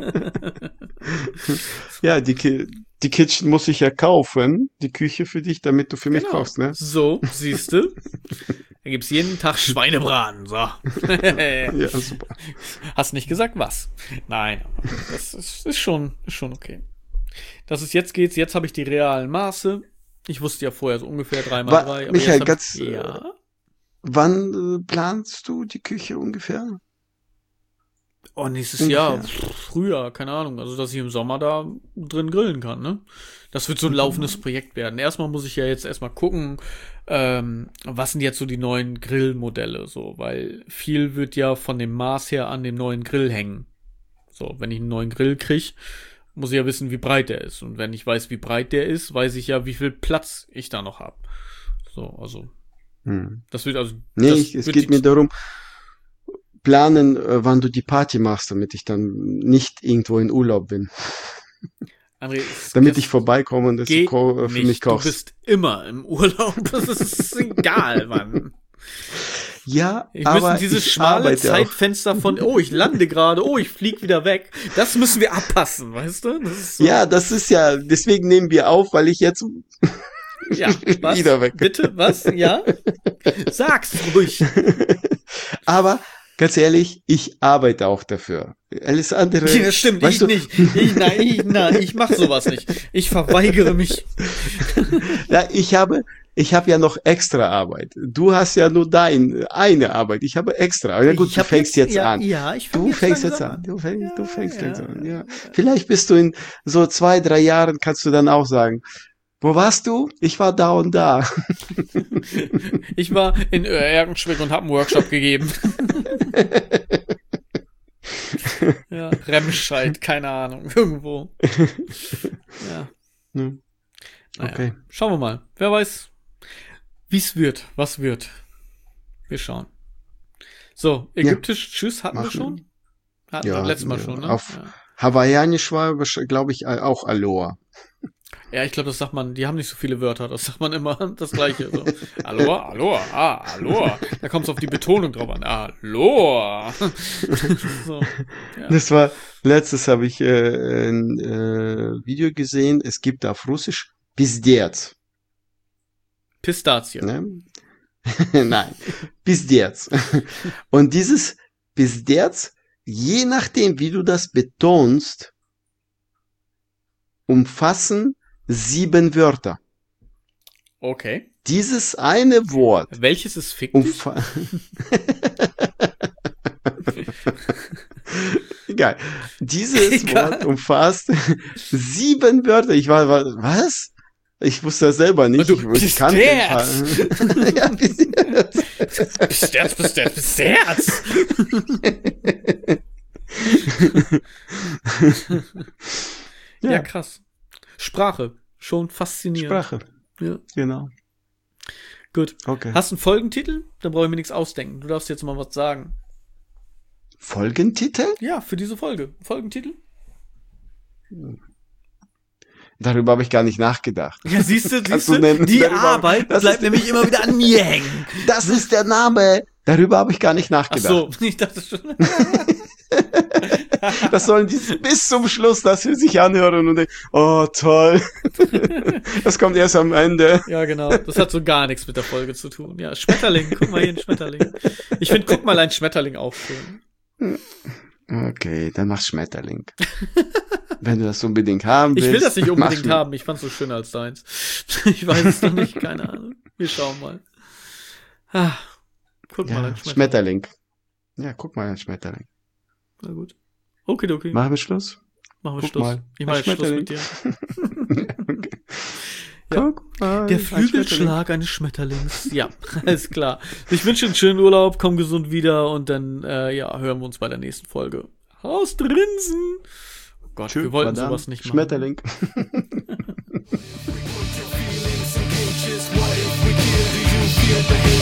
Ja, die Kitchen muss ich ja kaufen, die Küche für dich, damit du für mich kochst, ne? So, siehste. Da gibt's jeden Tag Schweinebraten, so. Ja, super. Hast nicht gesagt, was? Nein, das ist schon okay. Das ist jetzt habe ich die realen Maße. Ich wusste ja vorher so ungefähr 3x3. Michael, wann planst du die Küche ungefähr? Oh, nächstes Jahr, früher, keine Ahnung. Also, dass ich im Sommer da drin grillen kann, ne? Das wird so ein laufendes Projekt werden. Erstmal muss ich ja jetzt erstmal gucken, was sind jetzt so die neuen Grillmodelle, so, weil viel wird ja von dem Maß her an dem neuen Grill hängen. So, wenn ich einen neuen Grill kriege, muss ich ja wissen, wie breit der ist. Und wenn ich weiß, wie breit der ist, weiß ich ja, wie viel Platz ich da noch habe. So, also. Das wird also. Nee, es geht mir darum, planen, wann du die Party machst, damit ich dann nicht irgendwo in Urlaub bin. André, damit ich vorbeikomme und das für mich kochst. Du bist immer im Urlaub. Das ist egal, Mann. Ja, wir müssen dieses schmale Zeitfenster von, ich lande gerade, ich flieg wieder weg. Das müssen wir abpassen, weißt du? Das ist so. Ja, das ist ja, deswegen nehmen wir auf, weil ich jetzt was? wieder weg. Bitte, was? Ja? Sag's ruhig. Aber ganz ehrlich, ich arbeite auch dafür. Alles andere. Ja, stimmt, ich nicht. Ich mach sowas nicht. Ich verweigere mich. Ja, ich habe ja noch extra Arbeit. Du hast ja nur eine Arbeit. Ich habe extra. Ja gut, du fängst jetzt an. Ja, du fängst jetzt an. Du fängst jetzt an. Ja. Vielleicht bist du in so 2-3 Jahren, kannst du dann auch sagen, wo warst du? Ich war da und da. Ich war in Erkenschwick und habe einen Workshop gegeben. Ja, Remscheid, keine Ahnung, irgendwo. Ja. Naja, okay. Schauen wir mal. Wer weiß, wie es wird, was wird. Wir schauen. So, ägyptisch, tschüss, hatten wir schon? Hatten wir letztes Mal schon, ne? Auf Hawaiianisch war, glaube ich, auch Aloha. Ja, ich glaube, das sagt man, die haben nicht so viele Wörter, das sagt man immer das Gleiche. So. Aloha, Aloha. Da kommt es auf die Betonung drauf an. Aloha. So, ja. Das war, letztes habe ich ein Video gesehen, es gibt auf Russisch Pizdец. Pistazie. Ne? Nein, Pizdец. Und dieses Pizdец, je nachdem, wie du das betonst, umfassen 7 Wörter. Okay. Dieses eine Wort. Welches ist fiktiv? Egal. Dieses Wort umfasst 7 Wörter. Ich war, was? Ich wusste das selber nicht. Ich kannte den ja, Pisterz. Ja, krass. Sprache. Schon faszinierend. Sprache. Ja. Genau. Gut. Okay. Hast du einen Folgentitel? Dann brauche ich mir nichts ausdenken. Du darfst jetzt mal was sagen. Folgentitel? Ja, für diese Folge. Folgentitel? Darüber habe ich gar nicht nachgedacht. Ja, siehst du, die Arbeit bleibt nämlich immer wieder an mir hängen. Das ist der Name. Darüber habe ich gar nicht nachgedacht. Ach so, ich dachte schon. Das sollen die bis zum Schluss, dass wir sich anhören und denken, oh toll. Das kommt erst am Ende. Ja, genau. Das hat so gar nichts mit der Folge zu tun. Ja, Schmetterling. Guck mal hier, ein Schmetterling. Ich finde, guck mal, ein Schmetterling auch schön. Okay, dann mach Schmetterling. Wenn du das unbedingt haben willst. Ich will das nicht unbedingt haben. Ich fand's so schöner als deins. Ich weiß es noch nicht, keine Ahnung. Wir schauen mal. Guck mal, ein Schmetterling. Ja, guck mal, ein Schmetterling. Na gut. Okay. Machen wir Schluss? Machen wir guck Schluss. Mal. Ich mache Schluss mit dir. Okay. Ja. Guck mal, der Flügelschlag eines Schmetterlings. Ja, alles klar. Ich wünsche einen schönen Urlaub, komm gesund wieder und dann hören wir uns bei der nächsten Folge. Haus drinsen! Oh Gott, wir wollten sowas nicht machen. Schmetterling. Feel the